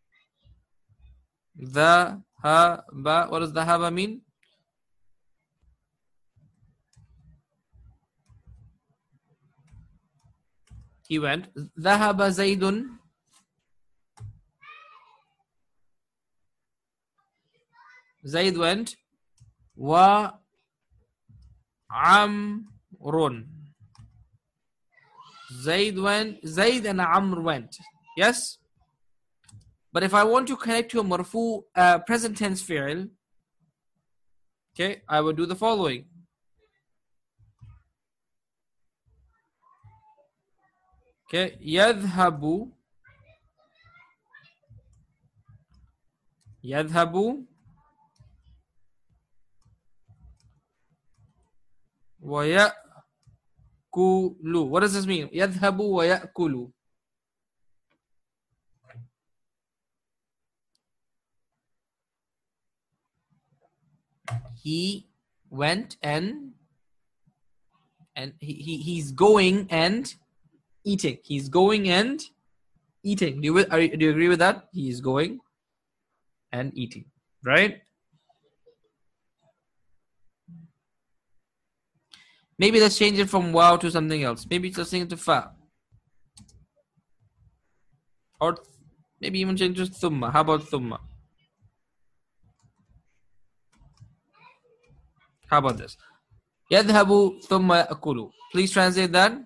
ذهب. What does ذهب mean? He went. ذهب زيد. Zayd went. وعمر Amrun. Zaid went. Zaid and Amr went. Yes? But if I want to connect to a marfu uh, present tense fi'l, okay, I would do the following. Okay, يذهب يذهب ويأكل. What does this mean? يذهب ويأكل. He went and and he, he he's going and eating. He's going and eating. Do you, are, do you agree with that? He is going and eating, right? Maybe let's change it from wow to something else. Maybe let's change it to fa. Or maybe even change it to thumma. How about thumma? How about this? يذهب ثم يأكل. Please translate that.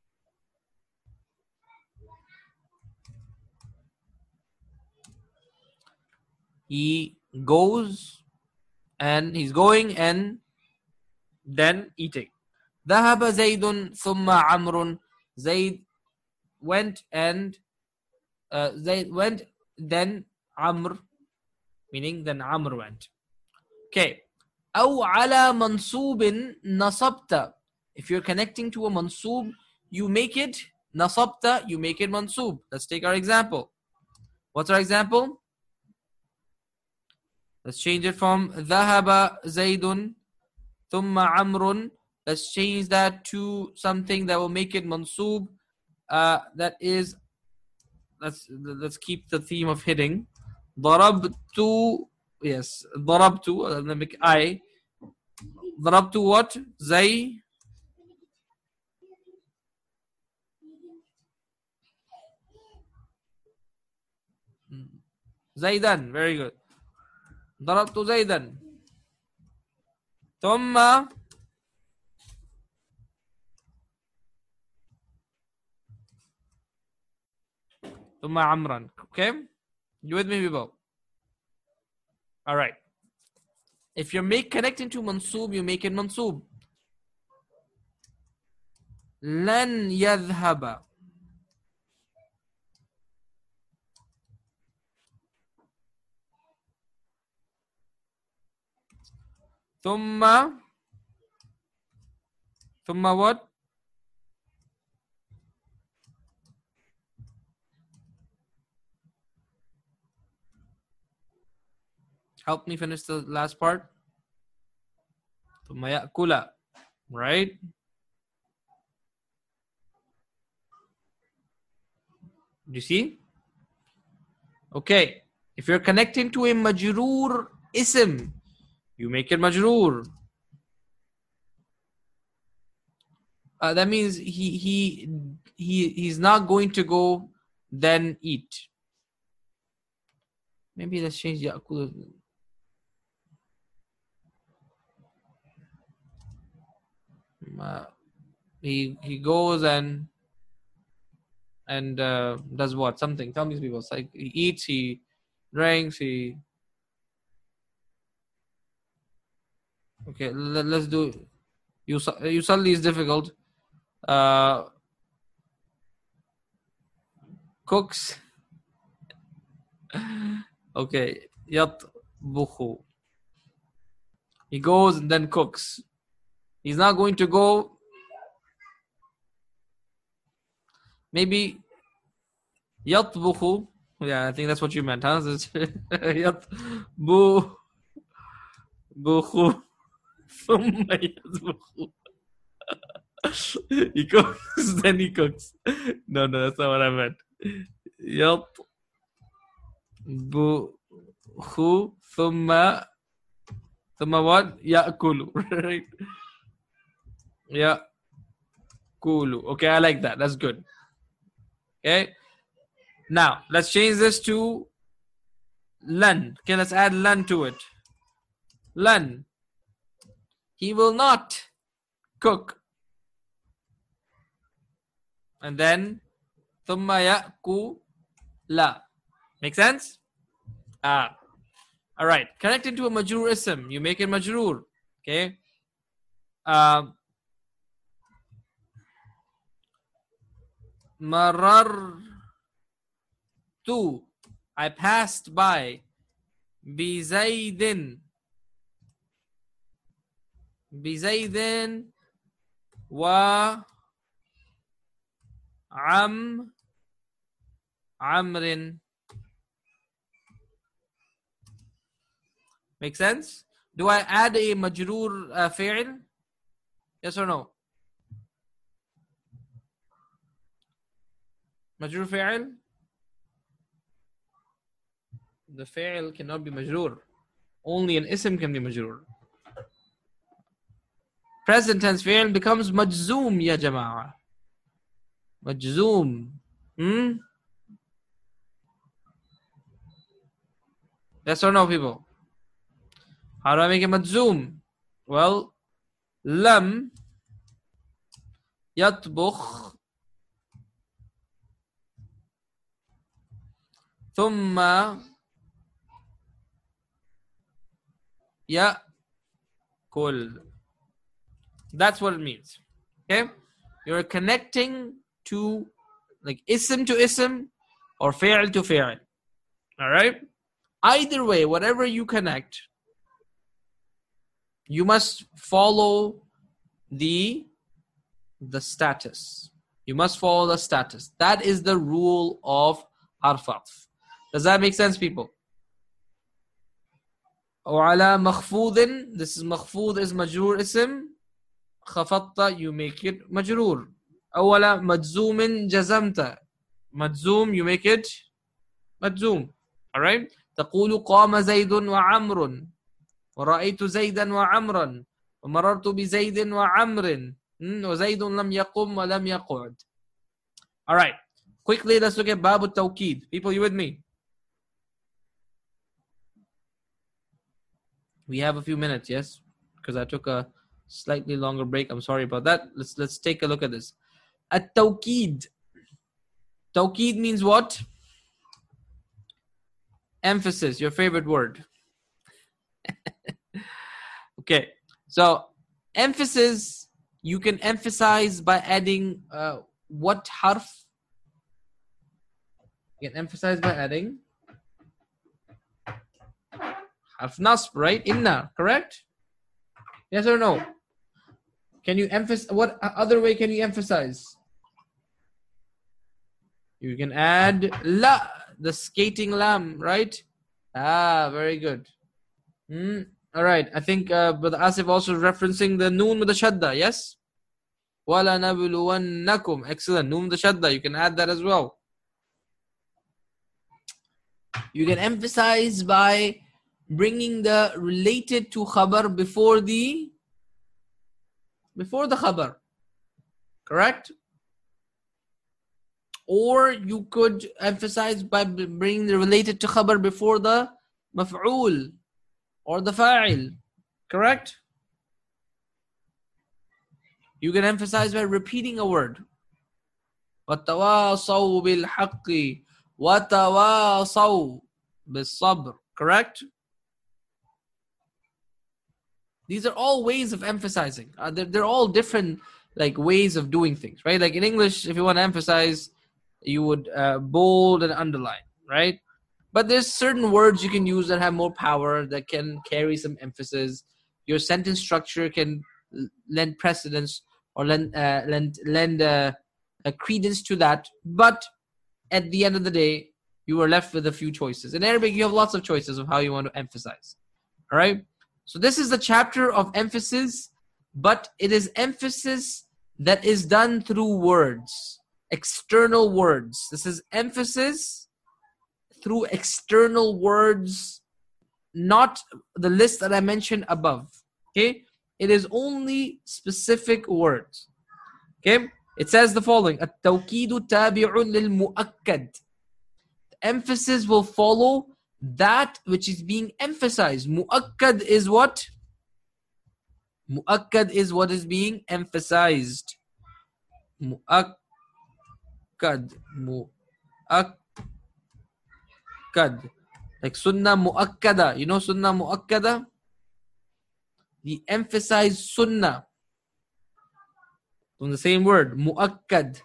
He goes and he's going and then eating. ذهب زيد ثم عمرو. Zaid went and uh, Zaid went then Amr, meaning then Amr went. Okay. أو على منصوب نصبت. If you're connecting to a mansub, you make it nasabta, you make it mansub. Let's take our example. What's our example? Let's change it from ذهب زيد ثم عمرو. Let's change that to something that will make it mansub. Uh, that is, let's let's keep the theme of hitting. ضربت. Yes, ضربت. Let me I. ضربت what? زي. زيدا. Very good. ضربت زيدا. ثم ثم عمرا. Okay? You with me, people? All right. If you make connecting to mansub, you make it mansub. لن يذهب. ثم ثم what? Help me finish the last part. ثم يأكل. Right? Do you see? Okay. If you're connecting to a majroor ism, you make it majroor. Uh, that means he he he he's not going to go then eat. Maybe let's change يأكل. Uh, he he goes and and uh, does what? Something. Tell me, people. It's like he eats, he drinks, he. Okay, let, let's do. You you suddenly is difficult. Uh, cooks. Okay, يطبخ. He goes and then cooks. He's not going to go. Maybe يطبخ. Yeah, I think that's what you meant, huh? يطبخ ثم يطبخ. He cooks, then he cooks. No, no, that's not what I meant. يطبخ ثم ثم what? يأكل. Right? يأكل. Okay, I like that. That's good. Okay. Now, let's change this to lan. Okay, let's add lan to it. Lan. He will not cook. And then ثم يأكل. Make sense? Ah. All right. Connect it to a majrur ism. You make it majrur. Okay. Um, Marartu. I passed by. Bizaydin. Bizaydin wa am amrin. Make sense? Do I add a majroor uh, fi'l? Yes or no? Majroor fi'l? The fi'l cannot be majroor. Only an ism can be majroor. Present tense fi'l becomes majzoom, ya jama'a. Majzoom. Hmm? Yes or no, people? How do I make it majzoom? Well, lam yatbukh thumma ya'kul. That's what it means. Okay? You're connecting to like ism to ism or fi'l to fi'l. Alright? Either way, whatever you connect, you must follow the the status. You must follow the status. That is the rule of harf atf. Does that make sense, people? وعلى مخفوض. This is مخفوض is majrur ism. خفضت, you make it majrur. أول مجزوم جزمت. مجزوم, you make it مجزوم. Alright? تقول قام زيد وعمر ورأيت زيدا وعمرا ومررت بزيد وعمر وزيد لم يقم ولم يقعد. Alright. Quickly, let's look at باب التوكيد. People, you with me? We have a few minutes, yes? Because I took a slightly longer break. I'm sorry about that. Let's let's take a look at this. At-tawkid. Tawkid means what? Emphasis, your favorite word. Okay. So, emphasis, you can emphasize by adding uh, what harf? You can emphasize by adding harf nasb, right? Inna, correct? Yes or no? Can you emphasize? What other way can you emphasize? You can add la, the skating lamb, right? Ah, very good. Hmm. All right. I think uh, Brother Asif also referencing the noon with the shadda, yes? Wala nabluwannakum. Excellent. Noon with the shadda. You can add that as well. You can emphasize by bringing the related to khabar before the before the khabar, correct? Or you could emphasize by bringing the related to khabar before the maf'ul or the fa'il, correct? You can emphasize by repeating a word. وَتَوَاصَوْا بِالْحَقِّ وَتَوَاصَوْا بِالصَّبْرِ, correct? These are all ways of emphasizing. Uh, they're, they're all different like ways of doing things, right? Like in English, if you want to emphasize, you would uh, bold and underline, right? But there's certain words you can use that have more power, that can carry some emphasis. Your sentence structure can lend precedence or lend uh, lend lend uh, a credence to that. But at the end of the day, you are left with a few choices. In Arabic, you have lots of choices of how you want to emphasize. All right? So this is the chapter of emphasis, but it is emphasis that is done through words, external words. This is emphasis through external words, not the list that I mentioned above. Okay? It is only specific words. Okay? It says the following: التوكيد تابع للمؤكد. The emphasis will follow that which is being emphasized. Mu'akkad is what? Mu'akkad is what is being emphasized. Mu'akkad. Mu'akkad. Like sunnah mu'akkada. You know sunnah mu'akkada? The emphasized sunnah. From the same word, mu'akkad.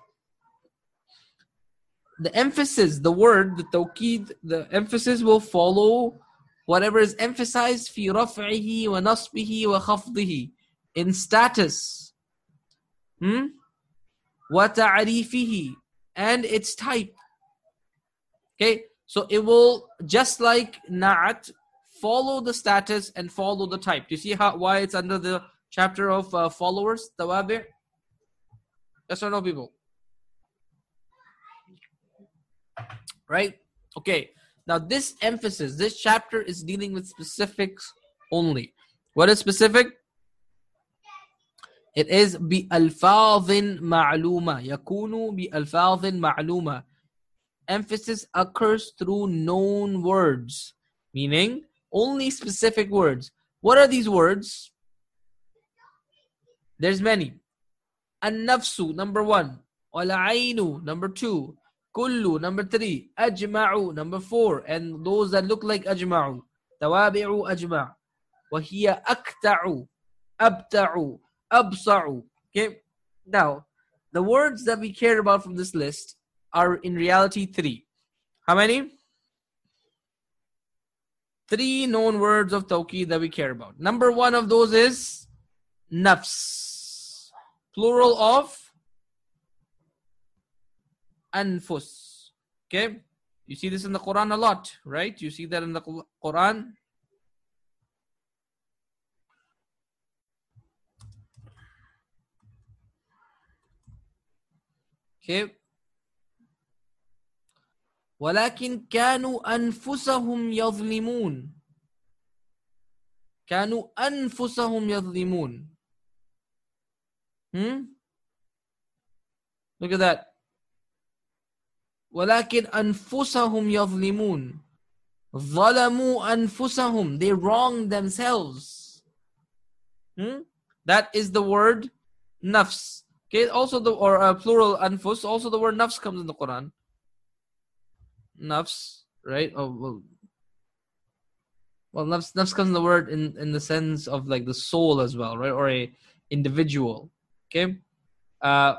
The emphasis, the word, the tawqid, the emphasis will follow whatever is emphasized fi raf'ihi wa nasbihi wa khafdihi, in status, hmm? wa ta'rifihi, and its type. Okay, so it will, just like na'at, follow the status and follow the type. Do you see how why it's under the chapter of uh, followers, tawabi'? Yes or no, people? Right? Okay. Now this emphasis, this chapter is dealing with specifics only. What is specific? It is bi-alfadhin ma'luma. Yakunu bi-alfadhin ma'luma. Emphasis occurs through known words. Meaning, only specific words. What are these words? There's many. An-nafsu, number one. Wal-ainu, number two. Kullu, number three. Ajma'u, number four. And those that look like ajma'u. Tawabi'u ajma'. Wahiya akta'u. Abta'u. Absa'u. Okay. Now, the words that we care about from this list are in reality three. How many? Three known words of tawqeed that we care about. Number one of those is nafs. Plural of anfus. Okay? You see this in the Quran a lot, right? You see that in the Quran. Okay. ولكن كانوا أنفسهم يظلمون. كانوا أنفسهم يظلمون. Hmm? Look at that. ولكن أنفسهم يظلمون. ظلموا أنفسهم. They wronged themselves. Hmm? That is the word nafs. Okay, also the or uh, plural anfus. Also the word nafs comes in the Quran. Nafs, right? Oh, well, well nafs, nafs comes in the word in, in the sense of like the soul as well, right? Or a individual. Okay. Uh,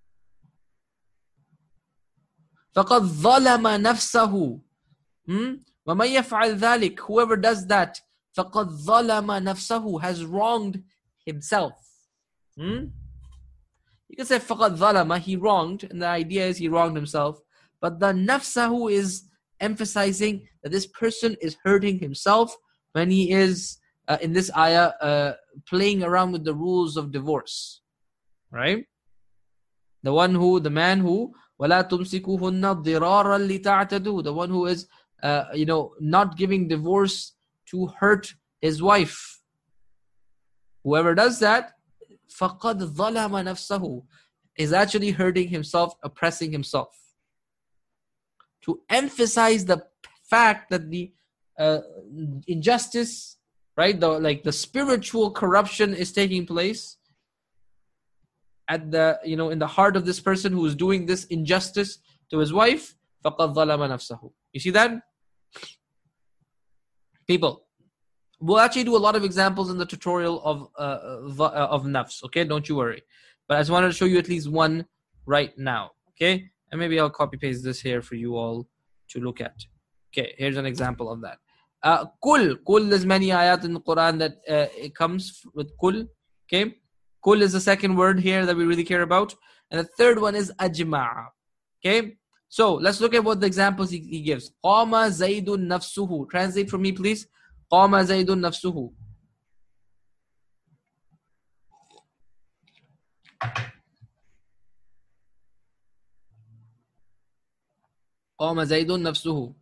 فَقَدْ ظَلَمَ نَفْسَهُ. Hmm? وَمَنْ يَفْعَلْ ذَلِكَ. Whoever does that, فَقَدْ ظَلَمَ نَفْسَهُ, has wronged himself. Hmm? You can say فَقَدْ ظَلَمَ, he wronged, and the idea is he wronged himself. But the nafsahu is emphasizing that this person is hurting himself when he is, uh, in this ayah, uh, playing around with the rules of divorce. Right? The one who, the man who, وَلَا تُمْسِكُهُنَّ ضِرَارًا لِتَعْتَدُوا, the one who is, uh, you know, not giving divorce to hurt his wife. Whoever does that, فَقَدْ ظَلَمَ نَفْسَهُ, is actually hurting himself, oppressing himself. To emphasize the fact that the uh, injustice, right, the like the spiritual corruption is taking place at the, you know, in the heart of this person who is doing this injustice to his wife. فَقَدْ ظَلَمَ نَفْسَهُ. You see that? People, we'll actually do a lot of examples in the tutorial of uh, of nafs, okay? Don't you worry. But I just wanted to show you at least one right now, okay? And maybe I'll copy paste this here for you all to look at. Okay, here's an example of that. Uh, kul. Kul, there's many ayat in the Quran that uh, it comes with kul. Okay. Kul is the second word here that we really care about. And the third one is ajma'a. Okay. So let's look at what the examples he, he gives. Qama zaydun nafsuhu. Translate for me, please. Qama zaydun nafsuhu. قام زيد نفسه.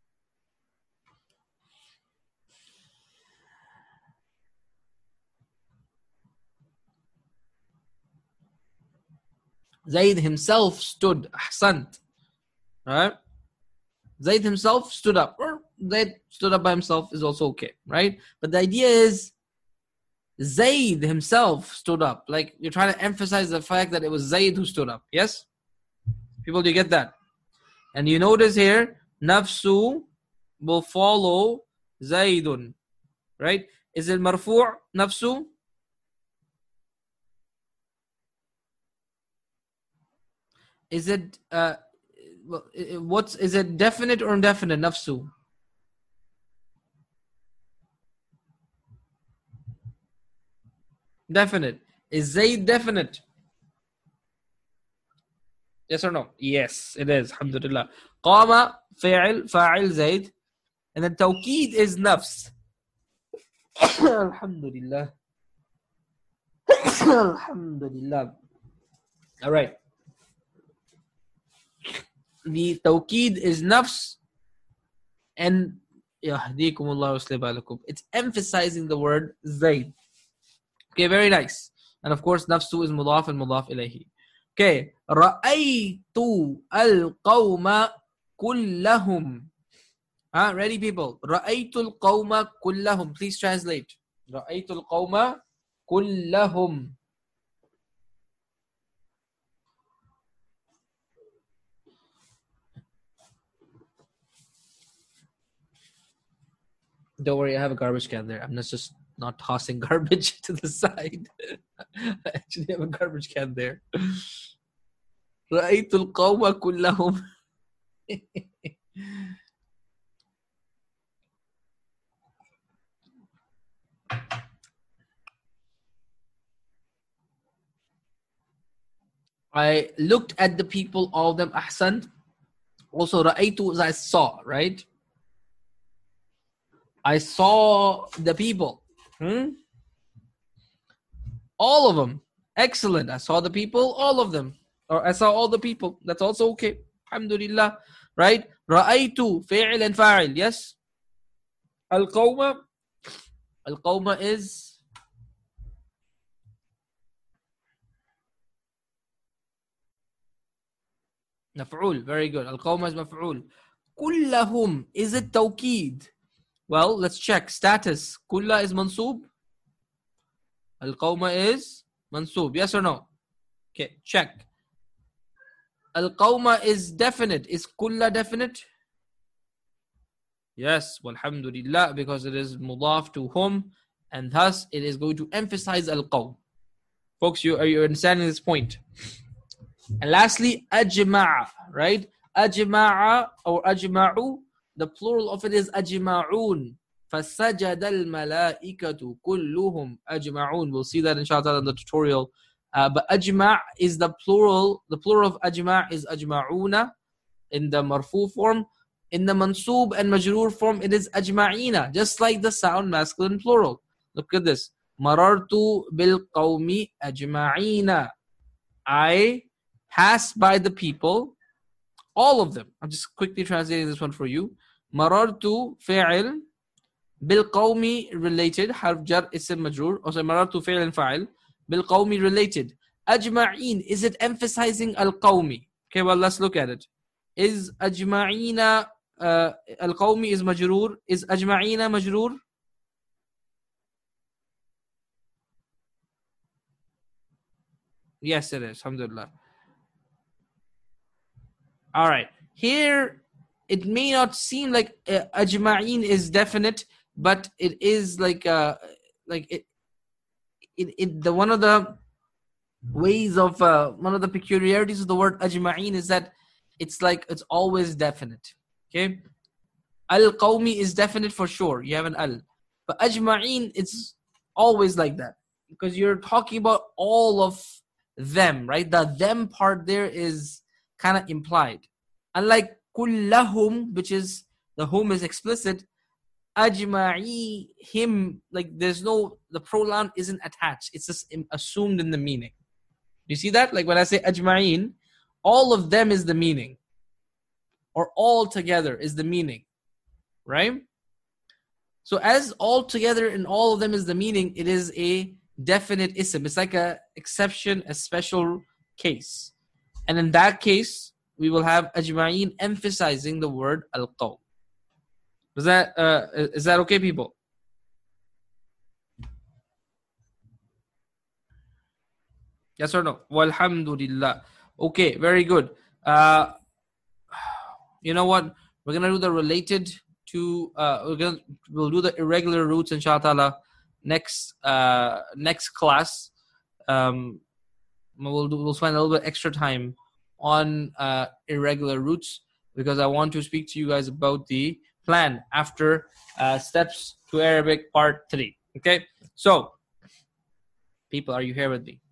Zayd himself stood. Ahsant. Right? Zayd himself stood up. Or Zayd stood up by himself is also okay. Right? But the idea is Zayd himself stood up. Like you're trying to emphasize the fact that it was Zayd who stood up. Yes? People, do you get that? And you notice here, nafsu will follow Zaydun. Right? Is it marfu' nafsu? Is it uh, what's is it definite or indefinite nafsu? Definite. Is Zayd definite? Yes or no? Yes, it is. Alhamdulillah. Qama, fa'il, fa'il Zayd. And then tawqeed is nafs. Alhamdulillah. Alhamdulillah. All right. The tawqeed is nafs. And it's emphasizing the word Zayd. Okay, very nice. And of course, nafsu is mudaf and mudaf ilayhi. Okay. Ra'aytu al-qawma kullahum. Ah, ready people? Ra'aytu al-qawma kullahum. Please translate. Ra'aytu al-qawma kullahum. Don't worry, I have a garbage can there. I'm not just not tossing garbage to the side. I actually have a garbage can there. رأيت القوم كلهم. I looked at the people, all of them, ahsan. Also, رأيت is I saw, right? I saw the people. Hmm? All of them. Excellent. I saw the people, all of them. Or I saw all the people. That's also okay. Alhamdulillah. Right? Ra'aytu, fi'il and fa'il. Yes? Al-qawma. Al-qawma is... maf'ul. Very good. Al-qawma is maf'ul. Kullahum. Is it tawqeed? Well, let's check. Status. Kulla is mansoob. Al-qawma is mansoob. Yes or no? Okay, check. Al-qawma is definite. Is kulla definite? Yes, walhamdulillah, because it is mudaf to hum, and thus it is going to emphasize al-qawm. Folks, you are you understanding this point? And lastly, ajma'a, right? Ajma'a or ajma'u, the plural of it is ajma'un. فَسَجَدَ الْمَلَائِكَةُ كُلُّهُمْ أَجْمَعُونَ. We'll see that inshallah in the tutorial. Uh, but ajma' is the plural. The plural of ajma' is ajma'una in the marfu form. In the mansoob and majroor form, it is ajma'ina, just like the sound masculine plural. Look at this. Marartu bil qawmi ajma'ina. I passed by the people, all of them. I'm just quickly translating this one for you. Marartu fi'il bil qawmi related, harf jar ism majroor. Also marartu fi'il and fa'il. Bil qawmi related. Ajma'in, is it emphasizing al qawmi? Okay, well, let's look at it. Is ajma'ina uh, al qawmi is majroor? Is ajma'ina majroor? Yes, it is. Alhamdulillah. All right. Here, it may not seem like uh, ajma'in is definite, but it is like uh, like it, it, it. The one of the ways of uh, one of the peculiarities of the word ajma'in is that it's like it's always definite. Okay, al-qawmi is definite for sure. You have an al, but ajma'in it's always like that because you're talking about all of them, right? The them part there is kind of implied. Unlike kullahum, which is the hum is explicit, ajma'i him, like there's no, the pronoun isn't attached. It's just assumed in the meaning. You see that? Like when I say ajma'in, all of them is the meaning. Or all together is the meaning. Right? So as all together and all of them is the meaning, it is a definite ism. It's like a exception, a special case. And in that case, we will have ajma'in emphasizing the word al-qawm. Is that, uh, is that okay, people? Yes or no? Walhamdulillah. Okay, very good. Uh, you know what? We're gonna do the related to. Uh, we're gonna we'll do the irregular roots inshallah ta'ala next uh next class. Um, we'll do, we'll spend a little bit extra time on uh irregular roots because I want to speak to you guys about the plan after uh, steps to Arabic part three. Okay, so people, are you here with me?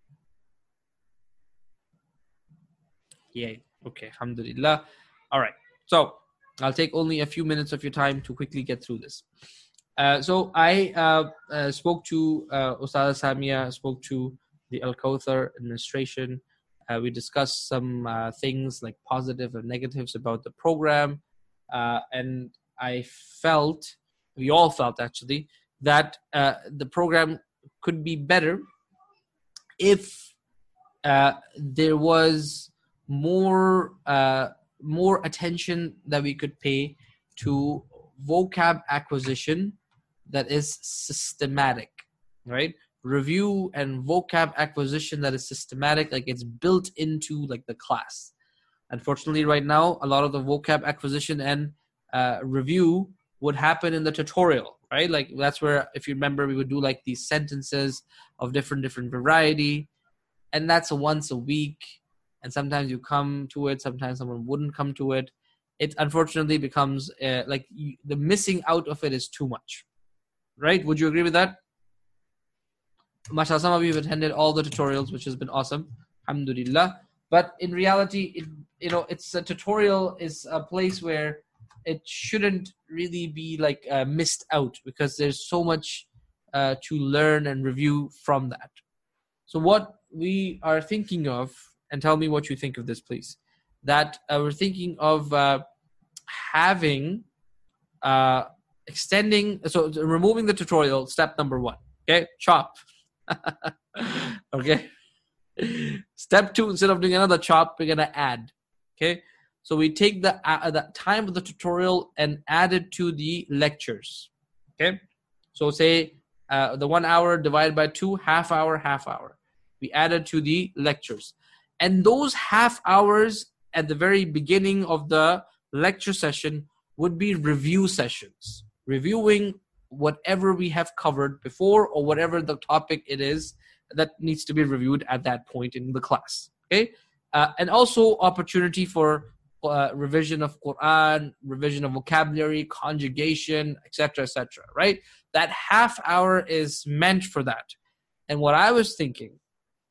Yay. Okay, alhamdulillah. All right, so I'll take only a few minutes of your time to quickly get through this. Uh, so I uh, uh, spoke to uh, Ustada Samia, spoke to the Al Kawthar administration. Uh, we discussed some uh, things like positive and negatives about the program. Uh, and I felt, we all felt actually, that uh, the program could be better if uh, there was more uh, more attention that we could pay to vocab acquisition that is systematic, right? Review and vocab acquisition that is systematic, like it's built into like the class. Unfortunately, right now, a lot of the vocab acquisition and uh, review would happen in the tutorial, right? Like that's where, if you remember, we would do like these sentences of different different variety, and that's once a week. And sometimes you come to it, sometimes someone wouldn't come to it. It unfortunately becomes uh, like you, the missing out of it is too much, right? Would you agree with that? MashaAllah, some of you have attended all the tutorials, which has been awesome, alhamdulillah. But in reality, it, you know, it's a tutorial is a place where it shouldn't really be like uh, missed out, because there's so much uh, to learn and review from that. So what we are thinking of, and tell me what you think of this, please, that uh, we're thinking of uh, having, uh, extending, so removing the tutorial, step number one, okay, chop. Okay. Step two, instead of doing another chop, we're going to add, okay? So we take the, uh, the time of the tutorial and add it to the lectures, okay? So say uh, the one hour divided by two, half hour, half hour. We add it to the lectures. And those half hours at the very beginning of the lecture session would be review sessions, reviewing whatever we have covered before or whatever the topic it is that needs to be reviewed at that point in the class. Okay, uh, and also opportunity for uh, revision of Quran, revision of vocabulary, conjugation, et cetera, et cetera. Right? That half hour is meant for that. And what I was thinking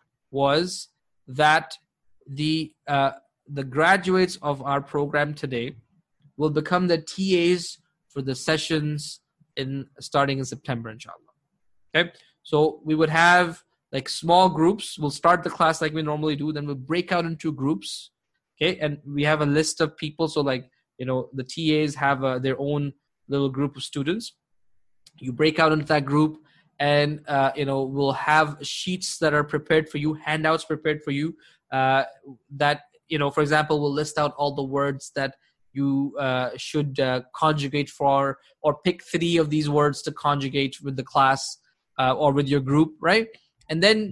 was that the uh, the graduates of our program today will become the T As for the sessions in starting in September, inshallah. Okay, so we would have like small groups. We'll start the class like we normally do, then we'll break out into groups. Okay, and we have a list of people. So like, you know, the T As have uh, their own little group of students. You break out into that group, and uh, you know, we'll have sheets that are prepared for you, handouts prepared for you. Uh, that, you know, for example, we'll list out all the words that you uh, should uh, conjugate for, or pick three of these words to conjugate with the class uh, or with your group, right? And then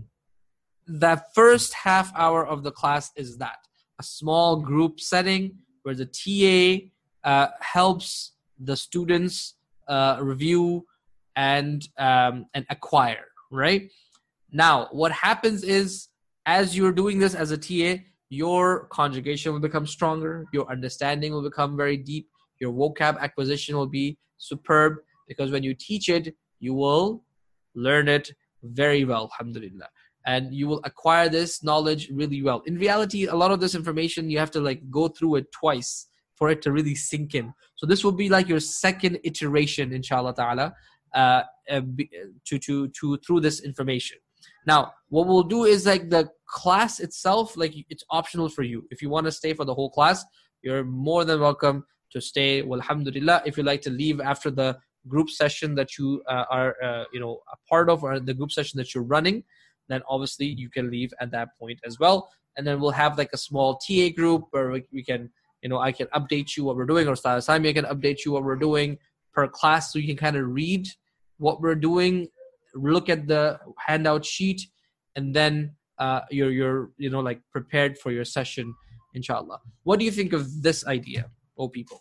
the first half hour of the class is that, a small group setting where the T A uh, helps the students uh, review and um, and acquire, right? Now, what happens is, as you're doing this as a T A, your conjugation will become stronger, your understanding will become very deep, your vocab acquisition will be superb, because when you teach it, you will learn it very well, alhamdulillah. And you will acquire this knowledge really well. In reality, a lot of this information, you have to like go through it twice for it to really sink in. So this will be like your second iteration, inshallah ta'ala, uh, uh, to, to, to, through this information. Now, what we'll do is like the class itself, like it's optional for you. If you want to stay for the whole class, you're more than welcome to stay. Well, alhamdulillah, if you like to leave after the group session that you uh, are, uh, you know, a part of, or the group session that you're running, then obviously you can leave at that point as well. And then we'll have like a small T A group where we, we can, you know, I can update you what we're doing, or Ustad Samia can update you what we're doing per class, so you can kind of read what we're doing, look at the handout sheet, and then uh, you're you're you know like prepared for your session, inshallah. What do you think of this idea, oh people?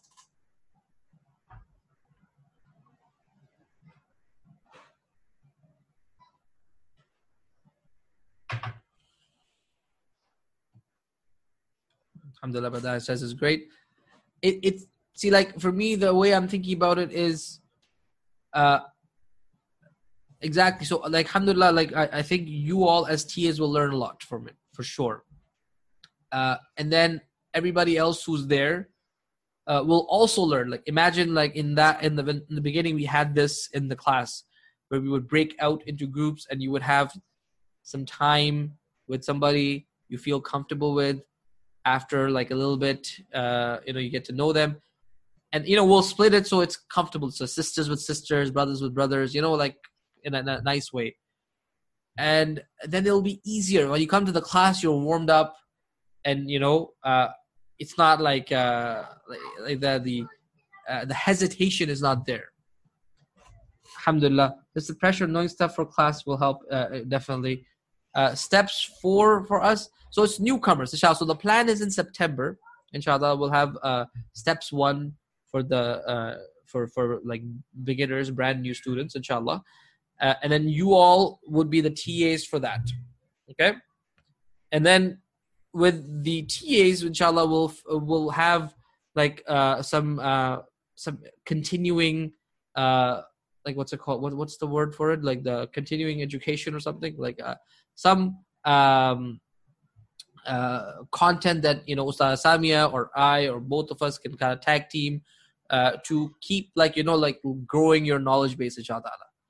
Alhamdulillah, but that says is great. It it see, like for me, the way I'm thinking about it is uh exactly. So like alhamdulillah, like I, I think you all as T As will learn a lot from it for sure. Uh and then everybody else who's there uh, will also learn. Like imagine like in that in the in the beginning we had this in the class where we would break out into groups and you would have some time with somebody you feel comfortable with. After like a little bit, uh, you know, you get to know them, and you know we'll split it so it's comfortable. So sisters with sisters, brothers with brothers, you know, like in a, in a nice way. And then it'll be easier when you come to the class. You're warmed up, and you know, uh, it's not like uh, like, like the the uh, the hesitation is not there. Alhamdulillah, just the pressure of knowing stuff for class will help uh, definitely. Uh, steps four for us. So it's newcomers, inshallah. So the plan is in September, inshallah. We'll have uh, steps one for the uh, for for like beginners, brand new students, inshallah. Uh, and then you all would be the T As for that, okay? And then with the T As, inshallah, we'll we'll have like uh, some uh, some continuing. Uh, like what's it called? What what's the word for it? Like the continuing education or something. Like uh, some um, uh, content that you know Ustaz Samia or I or both of us can kind of tag team uh, to keep like you know like growing your knowledge base, inshallah.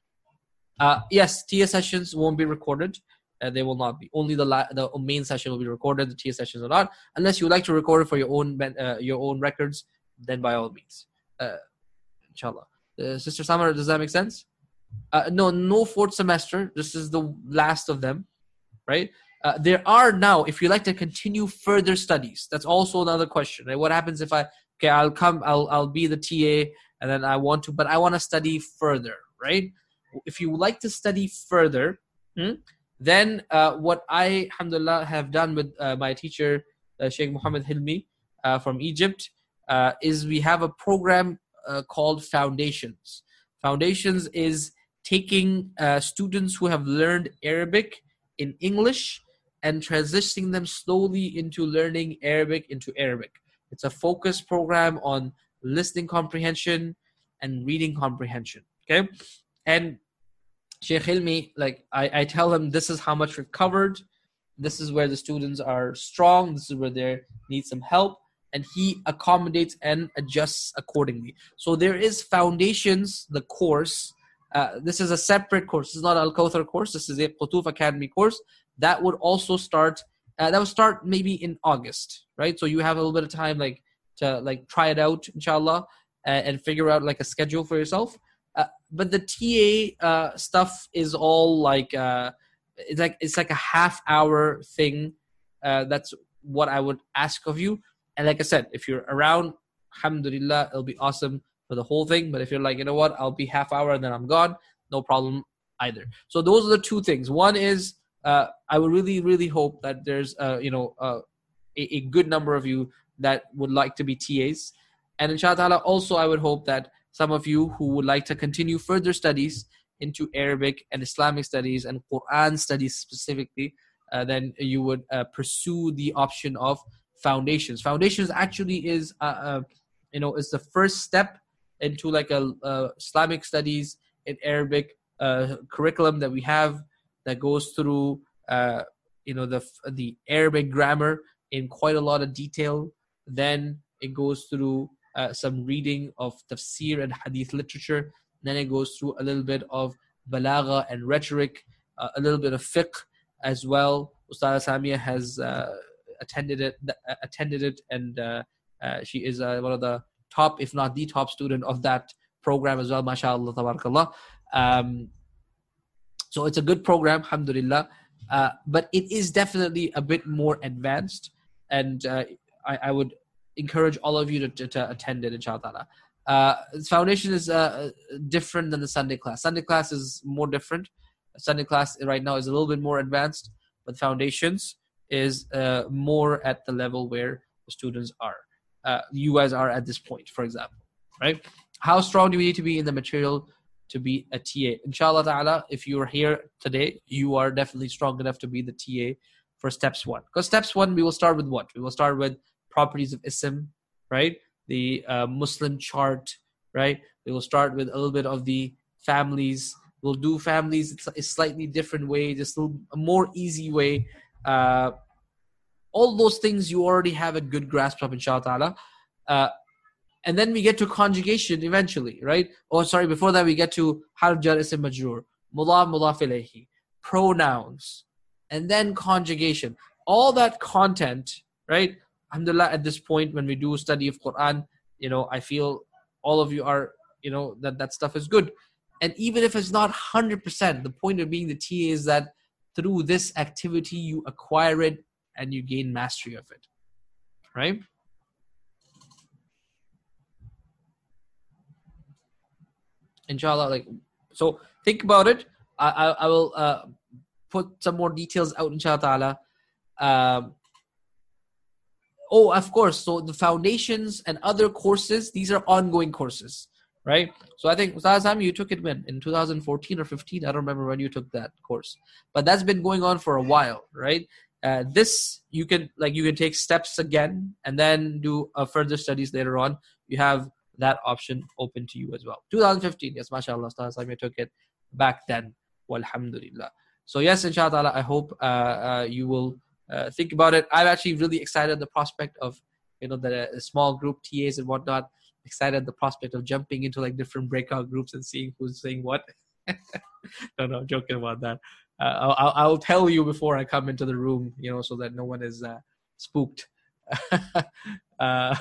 Uh, yes, T A sessions won't be recorded. Uh, they will not be. Only the la- the main session will be recorded. The T A sessions are not. Unless you would like to record it for your own uh, your own records, then by all means, uh, inshallah. Uh, Sister Samar, does that make sense? Uh, no, no fourth semester. This is the last of them, right? Uh, there are now, if you like to continue further studies, that's also another question. Right? What happens if I, okay, I'll come, I'll I'll be the T A, and then I want to, but I want to study further, right? If you would like to study further, hmm, then uh, what I, alhamdulillah, have done with uh, my teacher, uh, Sheikh Muhammad Hilmi uh, from Egypt, uh, is we have a program Uh, called Foundations. Foundations is taking uh, students who have learned Arabic in English and transitioning them slowly into learning Arabic into Arabic. It's a focused program on listening comprehension and reading comprehension. Okay, and Sheikh Hilmi, like I, I tell him, this is how much we've covered. This is where the students are strong. This is where they need some help. And he accommodates and adjusts accordingly. So there is Foundations, the course. Uh, this is a separate course. This is not Al Kawthar course. This is a Qutuf Academy course. That would also start, uh, that would start maybe in August, right? So you have a little bit of time like to like try it out, inshallah, uh, and figure out like a schedule for yourself. Uh, but the T A uh, stuff is all like, uh, it's like, it's like a half hour thing. Uh, that's what I would ask of you. And like I said, if you're around, alhamdulillah, it'll be awesome for the whole thing. But if you're like, you know what, I'll be half hour and then I'm gone, no problem either. So those are the two things. One is uh, I would really, really hope that there's, uh, you know, uh, a, a good number of you that would like to be T As. And inshallah, also I would hope that some of you who would like to continue further studies into Arabic and Islamic studies and Quran studies specifically, uh, then you would uh, pursue the option of Foundations. Foundations actually is, uh, uh, you know, is the first step into like a uh, Islamic studies in Arabic uh, curriculum that we have that goes through, uh, you know, the the Arabic grammar in quite a lot of detail. Then it goes through uh, some reading of tafsir and hadith literature. Then it goes through a little bit of balagha and rhetoric, uh, a little bit of fiqh as well. Ustaz Samia has uh, attended it attended it and uh, uh, she is uh, one of the top, if not the top student of that program as well, mashallah, tabarakallah. Um, so it's a good program, alhamdulillah, uh, but it is definitely a bit more advanced, and uh, I, I would encourage all of you to, to, to attend it, inshallah. Uh, Foundation is uh, different than the Sunday class. Sunday class is more different. Sunday class right now is a little bit more advanced. but foundations is uh, more at the level where the students are. Uh, you guys are at this point, for example, right? How strong do we need to be in the material to be a T A? Inshallah ta'ala, if you're here today, you are definitely strong enough to be the T A for steps one. Because steps one, we will start with what? We will start with properties of ism, right? The uh, Muslim chart, right? We will start with a little bit of the families. We'll do families. It's a slightly different way, just a, little, a more easy way. Uh, all those things you already have a good grasp of, inshallah ta'ala. Uh, and then we get to conjugation eventually, right? Oh, sorry, before that we get to harf jar ism majroor, mudaf mudaf ilayhi, pronouns, and then conjugation. All that content, right? Alhamdulillah, at this point when we do study of Quran, you know, I feel all of you are, you know, that that stuff is good. And even if it's not one hundred percent, the point of being the T A is that through this activity, you acquire it and you gain mastery of it, right? Inshallah, like, so think about it. I, I, I will uh, put some more details out, inshallah ta'ala. Um, oh, of course. So the foundations and other courses, these are ongoing courses, right? So I think, Ustaz Sami, you took it when? In two thousand fourteen or fifteen? I don't remember when you took that course. But that's been going on for a while, right? Uh, this, you can like you can take steps again and then do uh, further studies later on. You have that option open to you as well. twenty fifteen, yes, mashallah, Ustaz Sami took it back then. Walhamdulillah. So yes, inshallah, I hope uh, uh, you will uh, think about it. I'm actually really excited at the prospect of, you know, the uh, small group T As and whatnot. Excited at the prospect of jumping into like different breakout groups and seeing who's saying what. No, no, joking about that. Uh, I'll, I'll tell you before I come into the room, you know, so that no one is uh, spooked. uh,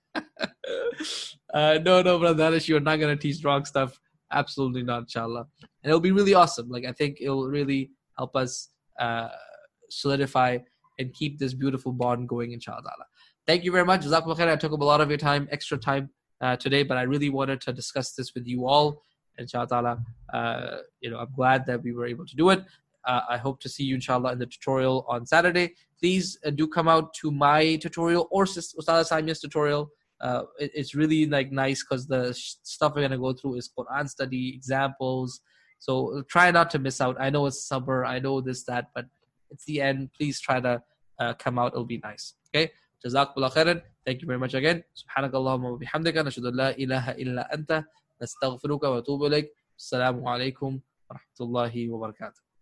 uh, no, no, brother, Danish, you're not going to teach wrong stuff. Absolutely not, inshallah. And it'll be really awesome. Like, I think it'll really help us uh, solidify and keep this beautiful bond going, inshallah. Thank you very much. Jazakumullah khair. I took up a lot of your time, extra time uh, today, but I really wanted to discuss this with you all. Inshallah, uh, you know, I'm glad that we were able to do it. Uh, I hope to see you, inshallah, in the tutorial on Saturday. Please uh, do come out to my tutorial or Ustaz Samia's tutorial. Uh, it, it's really like nice because the sh- stuff we're going to go through is Quran study, examples. So try not to miss out. I know it's summer. I know this, that, but it's the end. Please try to uh, come out. It'll be nice. Okay? Jazakumullah khairan. Thank you very much again. Subhanakallahumma wa bihamdika. Nashhadu an la ilaha illa anta. Nastaghfiruka wa atubu ilayk. Assalamu alaikum wa rahmatullahi wa barakatuh.